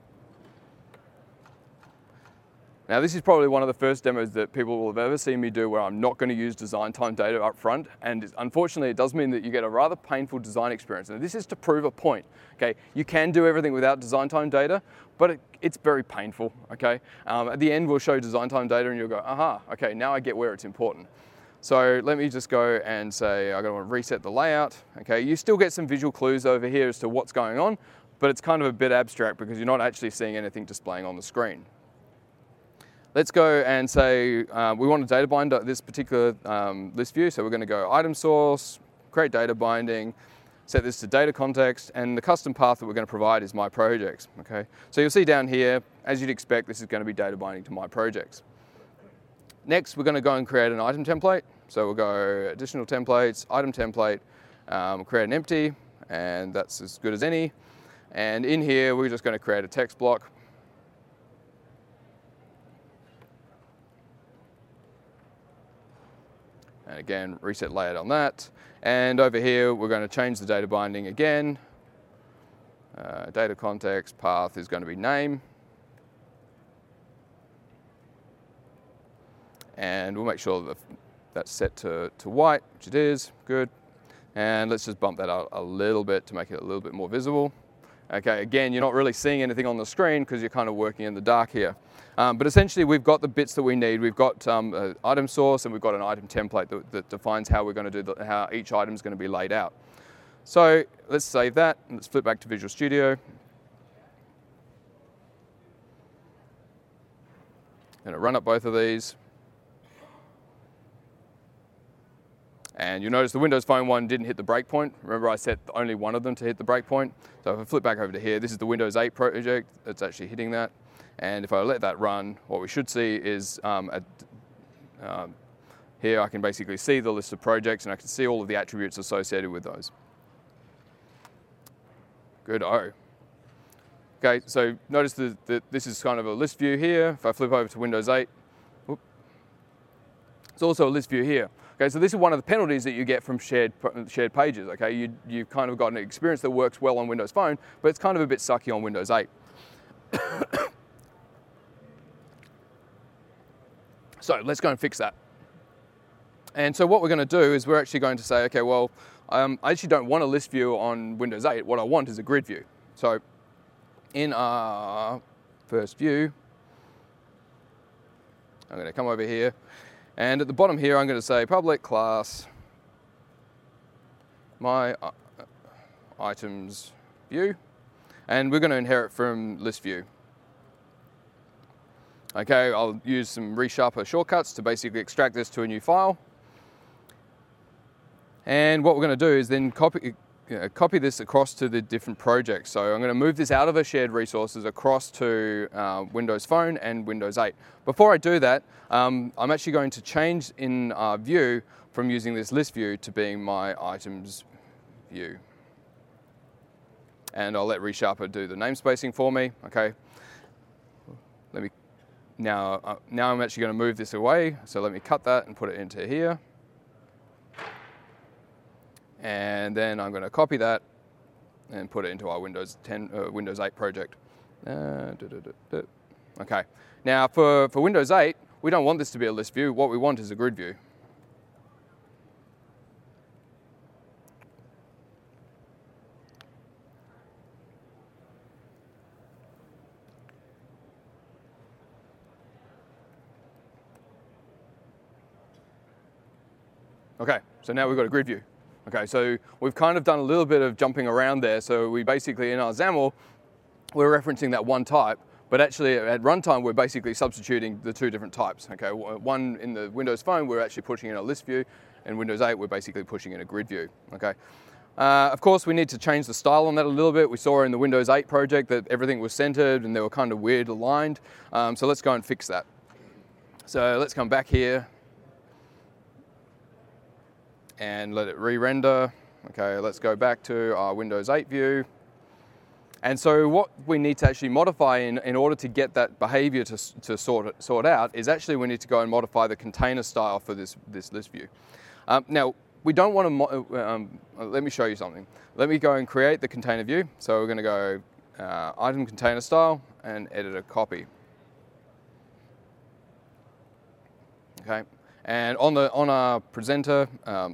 Now, this is probably one of the first demos that people will have ever seen me do where I'm not going to use design time data up front. And unfortunately, it does mean that you get a rather painful design experience. And this is to prove a point. Okay, you can do everything without design time data, but it's very painful. Okay, at the end, we'll show design time data and you'll go, aha, okay, now I get where it's important. So let me just go and say I'm going to reset the layout. Okay, you still get some visual clues over here as to what's going on, but it's kind of a bit abstract because you're not actually seeing anything displaying on the screen. Let's go and say we want to data bind this particular list view. So we're going to go item source, create data binding, set this to data context, and the custom path that we're going to provide is My Projects. Okay, so you'll see down here, as you'd expect, this is going to be data binding to My Projects. Next, we're going to go and create an item template. So we'll go additional templates, item template, create an empty, and that's as good as any. And in here, we're just going to create a text block. And again, reset layout on that. And over here, we're going to change the data binding again. Data context, path is going to be name. And we'll make sure that that's set to white, which it is, good. And let's just bump that out a little bit to make it a little bit more visible. Okay, again, you're not really seeing anything on the screen because you're kind of working in the dark here. But essentially, we've got the bits that we need. We've got an item source and we've got an item template that defines how we're going to do how each item is going to be laid out. So let's save that and let's flip back to Visual Studio. I'm going to run up both of these. And you notice the Windows Phone one didn't hit the breakpoint. Remember, I set only one of them to hit the breakpoint. So if I flip back over to here, this is the Windows 8 project that's actually hitting that. And if I let that run, what we should see is here I can basically see the list of projects and I can see all of the attributes associated with those. Good-o. Okay, so notice that this is kind of a list view here. If I flip over to Windows 8, it's also a list view here. Okay, so this is one of the penalties that you get from shared pages. Okay, you've kind of got an experience that works well on Windows Phone, but it's kind of a bit sucky on Windows 8. So let's go and fix that. And so what we're going to do is we're actually going to say, okay, well, I actually don't want a list view on Windows 8. What I want is a grid view. So in our first view, I'm going to come over here. And at the bottom here, I'm going to say public class my items view. And we're going to inherit from list view. Okay, I'll use some ReSharper shortcuts to basically extract this to a new file. And what we're going to do is then copy this across to the different projects. So I'm going to move this out of our shared resources across to Windows Phone and Windows 8. Before I do that, I'm actually going to change in our view from using this list view to being my items view. And I'll let ReSharper do the namespacing for me. Okay. Now I'm actually going to move this away. So let me cut that and put it into here. And then I'm going to copy that and put it into our Windows 8 project. Okay. Now for Windows 8, we don't want this to be a list view. What we want is a grid view. Okay, so now we've got a grid view. Okay, so we've kind of done a little bit of jumping around there. So we basically, in our XAML, we're referencing that one type, but actually at runtime, we're basically substituting the two different types. Okay, one in the Windows Phone, we're actually pushing in a list view, and Windows 8, we're basically pushing in a grid view. Okay. Of course, we need to change the style on that a little bit. We saw in the Windows 8 project that everything was centered and they were kind of weird aligned. So let's go and fix that. So let's come back here and let it re-render. Okay, let's go back to our Windows 8 view. And so what we need to actually modify in order to get that behavior to sort out is actually we need to go and modify the container style for this list view. Now, we don't want to, let me show you something. Let me go and create the container view. So we're going to go item container style and edit a copy. Okay. And on our presenter,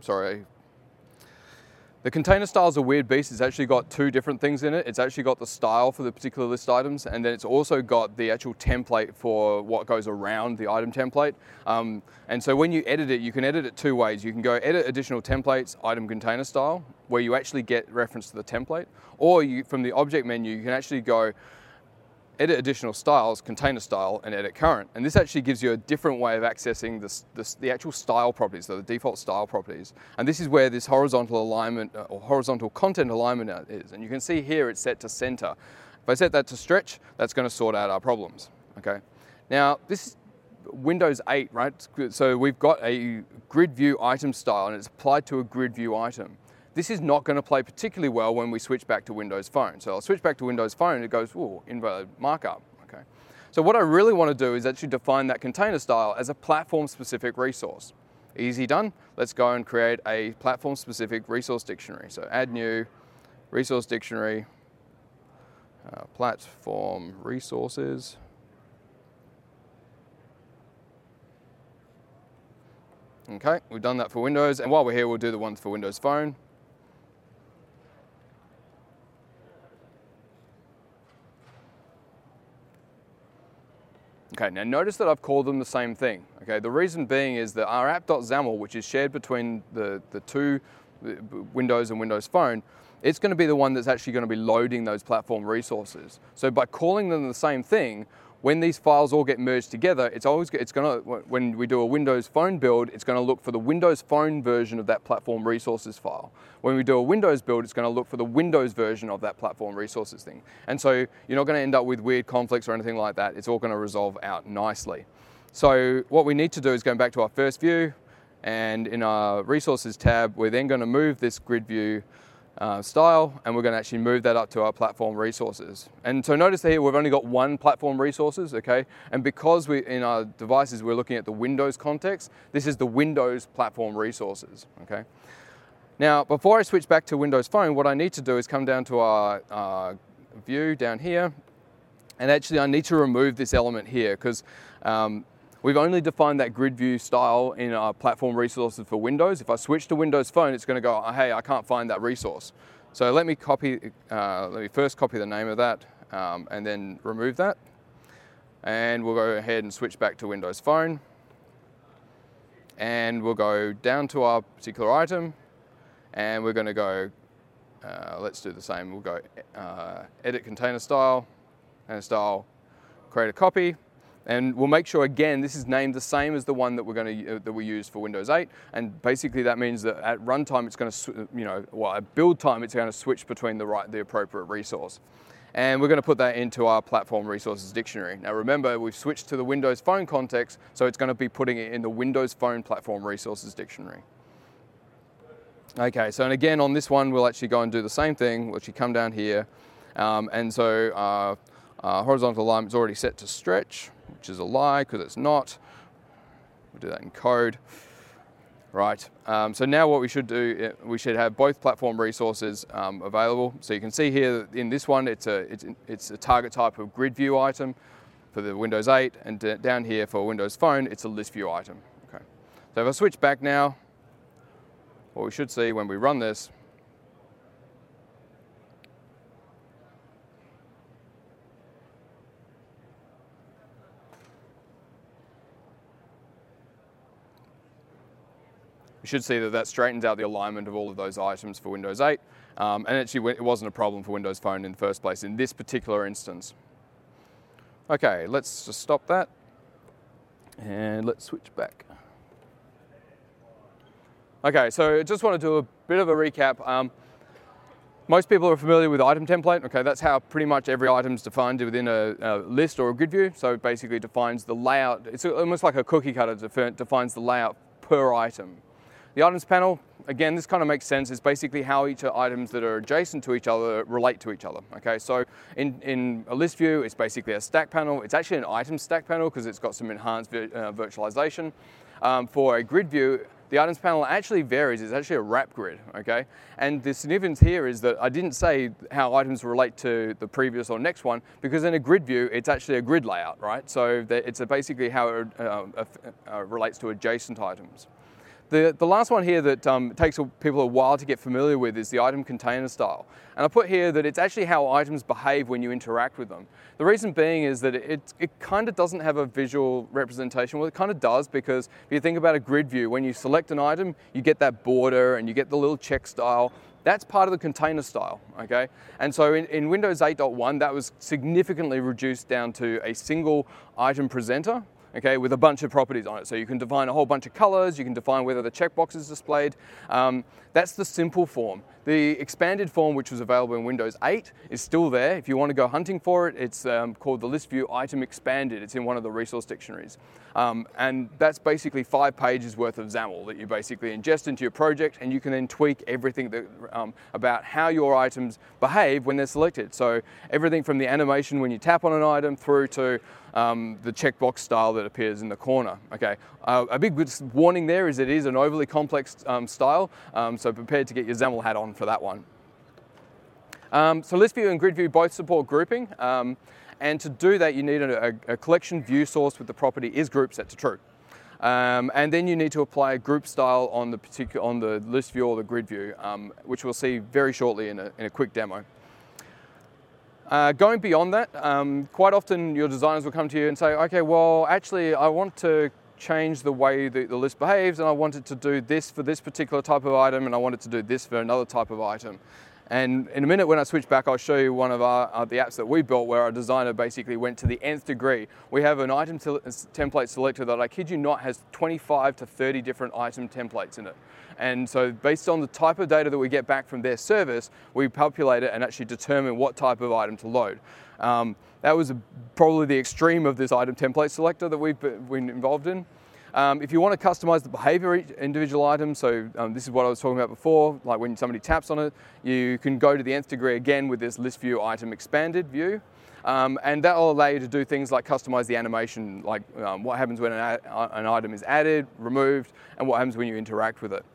the container style is a weird beast. It's actually got two different things in it. It's actually got the style for the particular list items, and then it's also got the actual template for what goes around the item template. And so when you edit it, you can edit it two ways. You can go edit additional templates, item container style, where you actually get reference to the template, or from the object menu, you can actually go edit additional styles, container style, and edit current. And this actually gives you a different way of accessing the actual style properties, so the default style properties. And this is where this horizontal alignment or horizontal content alignment is. And you can see here it's set to center. If I set that to stretch, that's going to sort out our problems. Okay. Now this is Windows 8, right? So we've got a grid view item style, and it's applied to a grid view item. This is not going to play particularly well when we switch back to Windows Phone. So I'll switch back to Windows Phone, and it goes, ooh, invalid markup. Okay. So what I really want to do is actually define that container style as a platform-specific resource. Easy done. Let's go and create a platform-specific resource dictionary. So add new resource dictionary, platform resources. Okay, we've done that for Windows, and while we're here, we'll do the ones for Windows Phone. Okay, now notice that I've called them the same thing. Okay, the reason being is that our app.xaml, which is shared between the two Windows and Windows Phone, it's going to be the one that's actually going to be loading those platform resources. So by calling them the same thing, when these files all get merged together, it's going to, when we do a Windows Phone build, it's going to look for the Windows Phone version of that platform resources file. When we do a Windows build, it's going to look for the Windows version of that platform resources thing. And so you're not going to end up with weird conflicts or anything like that. It's all going to resolve out nicely. So what we need to do is go back to our first view, and in our resources tab, we're then going to move this grid view style, and we're going to actually move that up to our platform resources. And so notice here we've only got one platform resources, okay? And because in our devices we're looking at the Windows context, this is the Windows platform resources, okay? Now, before I switch back to Windows Phone, what I need to do is come down to our view down here, and actually I need to remove this element here because we've only defined that grid view style in our platform resources for Windows. If I switch to Windows Phone, it's going to go, oh, hey, I can't find that resource. So let me first copy the name of that and then remove that. And we'll go ahead and switch back to Windows Phone. And we'll go down to our particular item, and we're going to go, let's do the same. We'll go edit container style, and style, create a copy. And we'll make sure, again, this is named the same as the one that we use for Windows 8. And basically that means that at runtime, it's going to, at build time, it's going to switch between the appropriate resource. And we're going to put that into our platform resources dictionary. Now remember, we've switched to the Windows Phone context, so it's going to be putting it in the Windows Phone platform resources dictionary. Okay, so and again, on this one, we'll actually go and do the same thing. We'll actually come down here. And so our horizontal alignment is already set to stretch, which is a lie because it's not. We'll do that in code. Right, so now what we should do, we should have both platform resources available. So you can see here in this one, it's a target type of grid view item for the Windows 8, and down here for Windows Phone, it's a list view item. Okay. So if I switch back now, what we should see when we run this, we should see that straightens out the alignment of all of those items for Windows 8. And actually, it wasn't a problem for Windows Phone in the first place in this particular instance. Okay, let's just stop that. And let's switch back. Okay, so I just want to do a bit of a recap. Most people are familiar with item template. Okay, that's how pretty much every item is defined within a list or a grid view. So it basically defines the layout. It's almost like a cookie cutter, defines the layout per item. The items panel, again, this kind of makes sense. It's basically how each items that are adjacent to each other relate to each other. Okay, so in a list view, it's basically a stack panel. It's actually an item stack panel because it's got some enhanced virtualization. For a grid view, the items panel actually varies. It's actually a wrap grid, okay? And the significance here is that I didn't say how items relate to the previous or next one, because in a grid view, it's actually a grid layout, right? So it's basically how it relates to adjacent items. The last one here that takes people a while to get familiar with is the item container style. And I put here that it's actually how items behave when you interact with them. The reason being is that it kind of doesn't have a visual representation. Well, it kind of does, because if you think about a grid view, when you select an item, you get that border and you get the little check style. That's part of the container style, okay? And so in Windows 8.1, that was significantly reduced down to a single item presenter, okay, with a bunch of properties on it. So you can define a whole bunch of colors, you can define whether the checkbox is displayed. That's the simple form. The expanded form, which was available in Windows 8, is still there. If you want to go hunting for it, it's called the List View Item Expanded. It's in one of the resource dictionaries. And that's basically 5 pages worth of XAML that you basically ingest into your project, and you can then tweak everything that, about how your items behave when they're selected. So everything from the animation when you tap on an item through to the checkbox style that appears in the corner. Okay, a big warning there is it is an overly complex style, so prepare to get your XAML hat on for that one. So List View and Grid View both support grouping, and to do that you need a collection view source with the property isGroup set to true. And then you need to apply a group style on the list view or the grid view, which we'll see very shortly in a quick demo. Going beyond that, quite often your designers will come to you and say, okay, well, actually, I want to change the way the list behaves, and I want it to do this for this particular type of item, and I want it to do this for another type of item. And in a minute, when I switch back, I'll show you one of the apps that we built where our designer basically went to the nth degree. We have an item template selector that, I kid you not, has 25 to 30 different item templates in it. And so based on the type of data that we get back from their service, we populate it and actually determine what type of item to load. That was probably the extreme of this item template selector that we've been involved in. If you want to customize the behavior of each individual item, so this is what I was talking about before, like when somebody taps on it, you can go to the nth degree again with this list view item expanded view. And that will allow you to do things like customize the animation, like what happens when an item is added, removed, and what happens when you interact with it.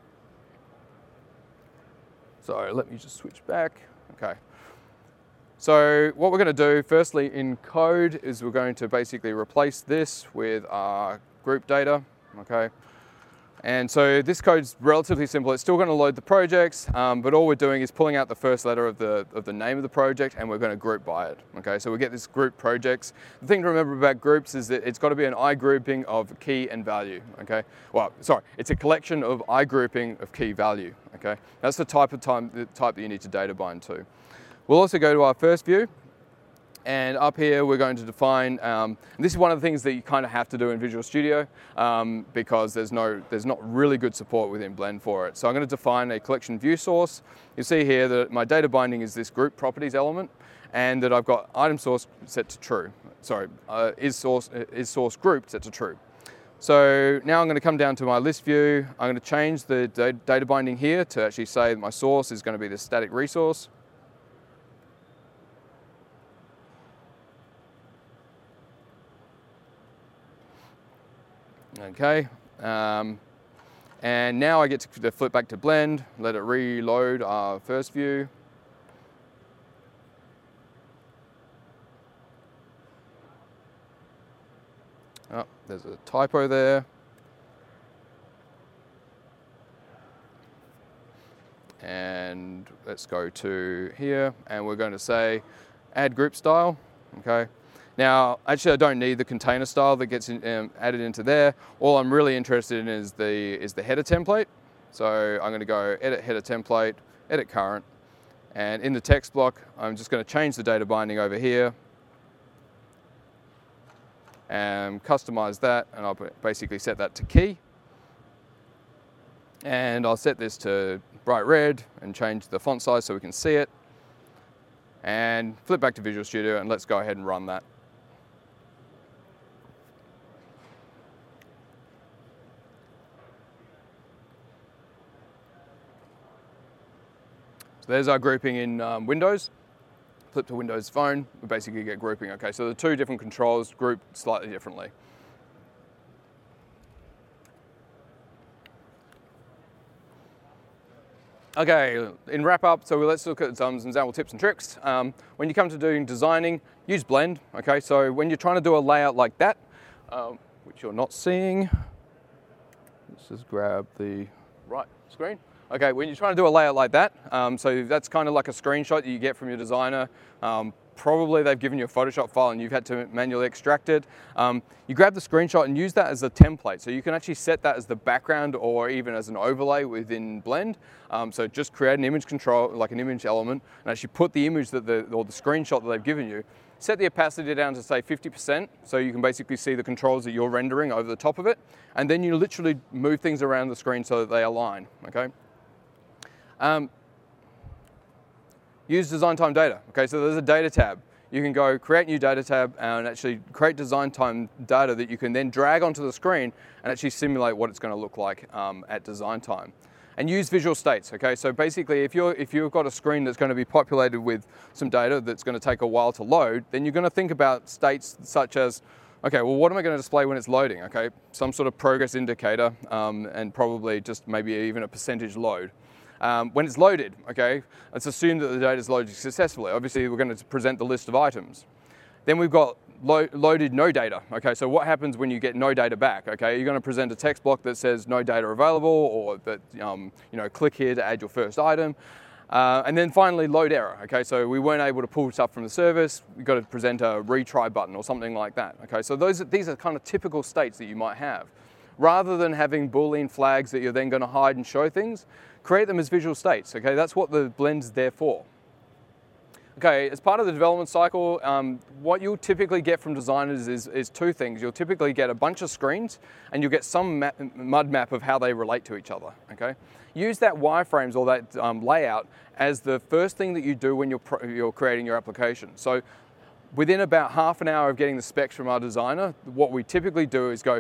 So let me just switch back. Okay. So what we're going to do firstly in code is we're going to basically replace this with our group data. Okay. And so this code's relatively simple. It's still going to load the projects, but all we're doing is pulling out the first letter of the name of the project, and we're going to group by it. Okay, so we get this group projects. The thing to remember about groups is that it's got to be an I grouping of key and value. Okay, well, sorry, it's a collection of I grouping of key value. Okay, that's the type that you need to data bind to. We'll also go to our first view. And up here we're going to define, and this is one of the things that you kind of have to do in Visual Studio because there's not really good support within Blend for it. So I'm going to define a collection view source. You see here that my data binding is this group properties element, and that I've got item source set to true. Sorry, is source group set to true. So now I'm going to come down to my list view. I'm going to change the data binding here to actually say that my source is going to be the static resource. Okay, and now I get to flip back to Blend, let it reload our first view. Oh, there's a typo there. And let's go to here, and we're going to say add group style. Okay. Now, actually, I don't need the container style that gets added into there. All I'm really interested in is the header template. So I'm going to go edit header template, edit current, and in the text block, I'm just going to change the data binding over here and customize that, and I'll basically set that to key. And I'll set this to bright red and change the font size so we can see it. And flip back to Visual Studio, and let's go ahead and run that. So there's our grouping in Windows. Flip to Windows Phone, we basically get grouping. Okay, so the two different controls grouped slightly differently. Okay, in wrap up, so let's look at some example tips and tricks. When you come to doing designing, use Blend. Okay, so when you're trying to do a layout like that, which you're not seeing, let's just grab the right screen. Okay, when you're trying to do a layout like that, so that's kind of like a screenshot that you get from your designer. Probably they've given you a Photoshop file and you've had to manually extract it. You grab the screenshot and use that as a template. So you can actually set that as the background or even as an overlay within Blend. So just create an image control, like an image element, and actually put the image or the screenshot that they've given you. Set the opacity down to say 50%, so you can basically see the controls that you're rendering over the top of it. And then you literally move things around the screen so that they align, okay? Use design time data. Okay, so there's a data tab. You can go create new data tab and actually create design time data that you can then drag onto the screen and actually simulate what it's going to look like at design time. And use visual states. Okay, so basically, if you've got a screen that's going to be populated with some data that's going to take a while to load, then you're going to think about states such as, okay, well, what am I going to display when it's loading? Okay, some sort of progress indicator, and probably just maybe even a percentage load. When it's loaded, okay, let's assume that the data is loaded successfully. Obviously, we're going to present the list of items. Then we've got loaded no data. Okay, so what happens when you get no data back? Okay, you're going to present a text block that says no data available, or that click here to add your first item. And then finally, load error. Okay, so we weren't able to pull stuff from the service. We've got to present a retry button or something like that. Okay, so these are kind of typical states that you might have. Rather than having Boolean flags that you're then going to hide and show things, create them as visual states. Okay, that's what the Blend's there for. Okay, as part of the development cycle, what you'll typically get from designers is two things. You'll typically get a bunch of screens, and you'll get some mud map of how they relate to each other. Okay, use that wireframes or that layout as the first thing that you do when you're creating your application. So within about half an hour of getting the specs from our designer, what we typically do is go,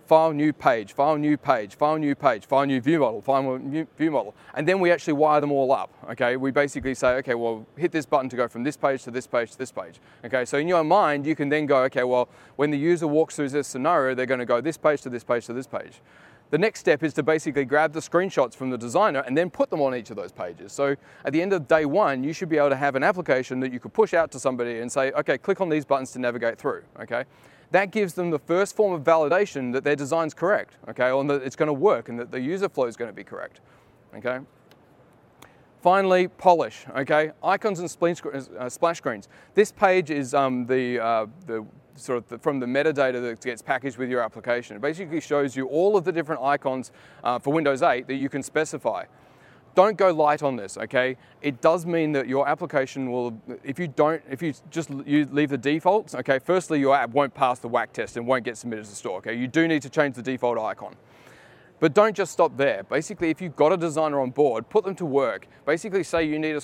file, new page, file, new page, file, new page, file, new view model, file, new view model. And then we actually wire them all up, okay? We basically say, okay, well, hit this button to go from this page to this page to this page, okay? So in your mind, you can then go, okay, well, when the user walks through this scenario, they're gonna go this page to this page to this page. The next step is to basically grab the screenshots from the designer and then put them on each of those pages. So at the end of day one, you should be able to have an application that you could push out to somebody and say, okay, click on these buttons to navigate through, okay? That gives them the first form of validation that their design's correct, okay, or that it's going to work and that the user flow is going to be correct, okay? Finally, polish, okay? Icons and splash screens. This page is from the metadata that gets packaged with your application. It basically shows you all of the different icons for Windows 8 that you can specify. Don't go light on this, okay? It does mean that your application will, if you leave the defaults, okay, firstly, your app won't pass the WAC test and won't get submitted to store, okay? You do need to change the default icon. But don't just stop there. Basically, if you've got a designer on board, put them to work. Basically say you need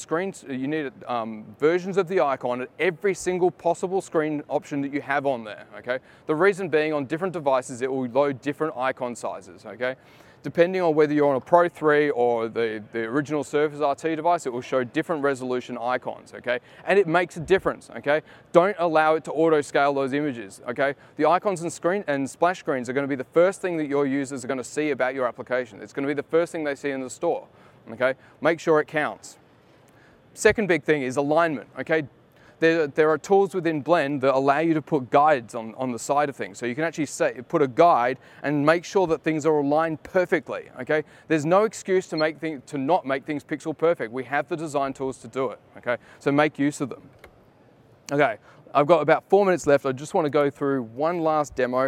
versions of the icon at every single possible screen option that you have on there, okay? The reason being, on different devices, it will load different icon sizes, okay? Depending on whether you're on a Pro 3 or the original Surface RT device, it will show different resolution icons, okay? And it makes a difference, okay? Don't allow it to auto-scale those images, okay? The icons and splash screens are gonna be the first thing that your users are gonna see about your application. It's gonna be the first thing they see in the store, okay? Make sure it counts. Second big thing is alignment, okay? There are tools within Blend that allow you to put guides on the side of things. So you can actually put a guide and make sure that things are aligned perfectly, okay? There's no excuse to not make things pixel perfect. We have the design tools to do it, okay? So make use of them. Okay, I've got about 4 minutes left. I just want to go through one last demo.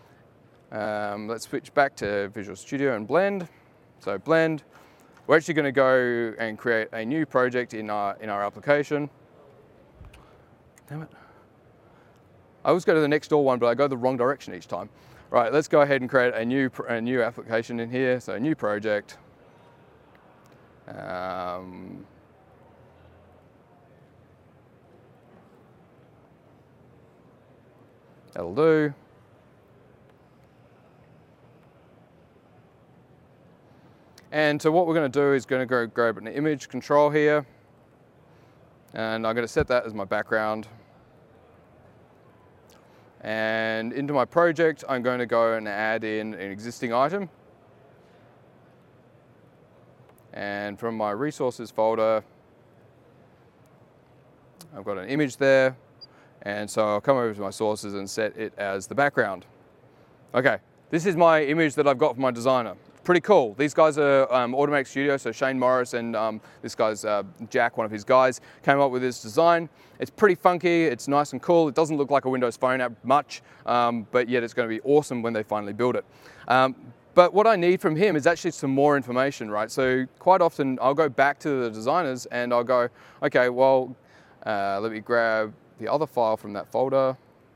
Let's switch back to Visual Studio and Blend. So Blend, we're actually going to go and create a new project in our application. Damn it. I always go to the next door one, but I go the wrong direction each time. Right, let's go ahead and create a new application in here. So a new project. That'll do. And so what we're going to do is going to go grab an image control here. And I'm going to set that as my background. And into my project, I'm going to go and add in an existing item. And from my resources folder, I've got an image there. And so I'll come over to my sources and set it as the background. Okay, this is my image that I've got for my designer. Pretty cool. These guys are Automatic Studio, so Shane Morris and this guy's Jack, one of his guys, came up with this design. It's pretty funky, it's nice and cool. It doesn't look like a Windows Phone app much, but yet it's going to be awesome when they finally build it. But what I need from him is actually some more information, right? So quite often I'll go back to the designers and I'll go, okay, well, let me grab the other file from that folder,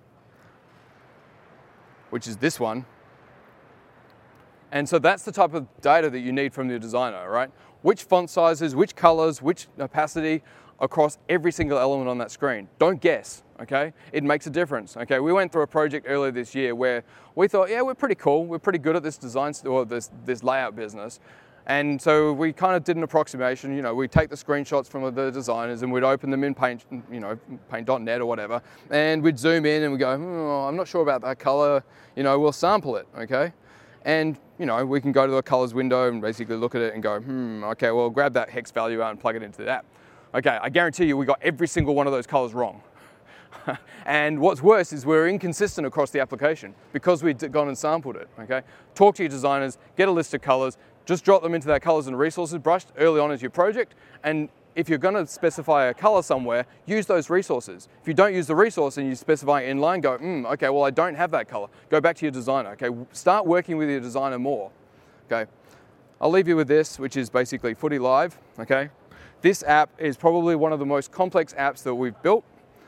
which is this one. And so that's the type of data that you need from the designer, right? Which font sizes, which colors, which opacity across every single element on that screen. Don't guess, okay? It makes a difference, okay? We went through a project earlier this year where we thought, yeah, we're pretty cool. We're pretty good at this design or this layout business. And so we kind of did an approximation. You know, we'd take the screenshots from the designers and we'd open them in Paint, you know, Paint.net or whatever, and we'd zoom in and we go, I'm not sure about that color. You know, we'll sample it, okay? And, you know, we can go to the colors window and basically look at it and go, okay, well, grab that hex value out and plug it into the app. Okay, I guarantee you we got every single one of those colors wrong. And what's worse is we're inconsistent across the application because we'd gone and sampled it, okay? Talk to your designers, get a list of colors, just drop them into that colors and resources brush early on as your project, and if you're going to specify a color somewhere, use those resources. If you don't use the resource and you specify it inline, go, okay, well, I don't have that color. Go back to your designer, okay? Start working with your designer more, okay? I'll leave you with this, which is basically Footy Live, okay? This app is probably one of the most complex apps that we've built,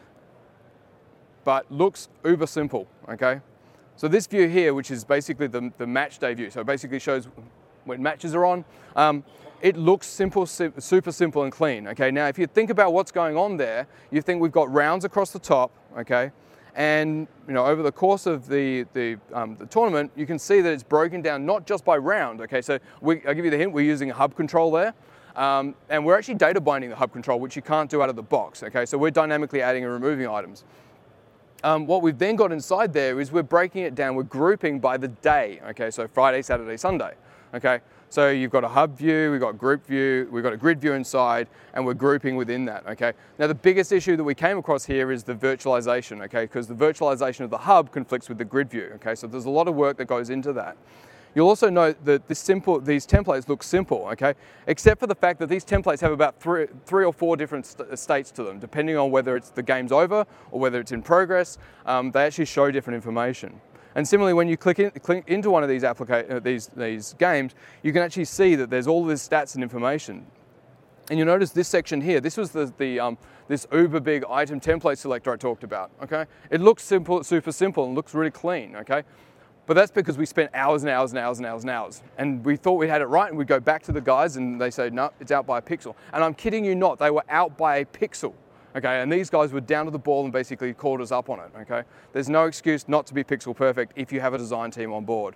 but looks uber simple, okay? So this view here, which is basically the match day view, so it basically shows when matches are on, it looks simple, super simple and clean, okay? Now, if you think about what's going on there, you think we've got rounds across the top, okay? And over the course of the tournament, you can see that it's broken down not just by round. Okay, so I'll give you the hint. We're using a hub control there, and we're actually data binding the hub control, which you can't do out of the box. Okay, so we're dynamically adding and removing items. What we've then got inside there is we're breaking it down. We're grouping by the day. Okay, so Friday, Saturday, Sunday. Okay, so you've got a hub view, we've got group view, we've got a grid view inside, and we're grouping within that. Okay. Now the biggest issue that we came across here is the virtualization. Okay, because the virtualization of the hub conflicts with the grid view. Okay, so there's a lot of work that goes into that. You'll also note that these templates look simple, okay, except for the fact that these templates have about three or four different states to them, depending on whether it's the game's over or whether it's in progress. They actually show different information. And similarly, when you click into one of these these games, you can actually see that there's all this stats and information. And you'll notice this section here. This was this uber big item template selector I talked about. Okay, it looks simple, super simple, and looks really clean. Okay. But that's because we spent hours and hours and hours and hours and hours. And we thought we had it right, and we'd go back to the guys and they say, no, it's out by a pixel. And I'm kidding you not, they were out by a pixel. Okay, and these guys were down to the ball and basically called us up on it. Okay, there's no excuse not to be pixel perfect if you have a design team on board.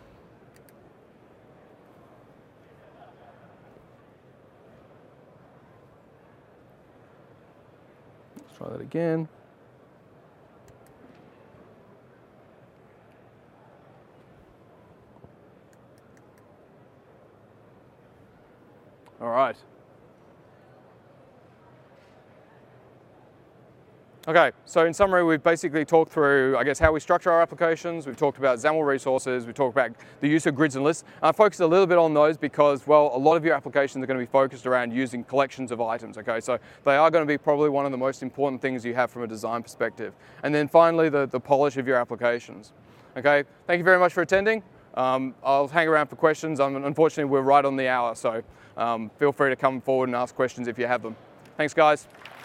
Let's try that again. All right. Okay, so in summary, we've basically talked through, I guess, how we structure our applications. We've talked about XAML resources. We've talked about the use of grids and lists. I focused a little bit on those because, well, a lot of your applications are going to be focused around using collections of items, okay? So they are going to be probably one of the most important things you have from a design perspective. And then finally, the polish of your applications. Okay, thank you very much for attending. I'll hang around for questions. Unfortunately, we're right on the hour, so feel free to come forward and ask questions if you have them. Thanks, guys.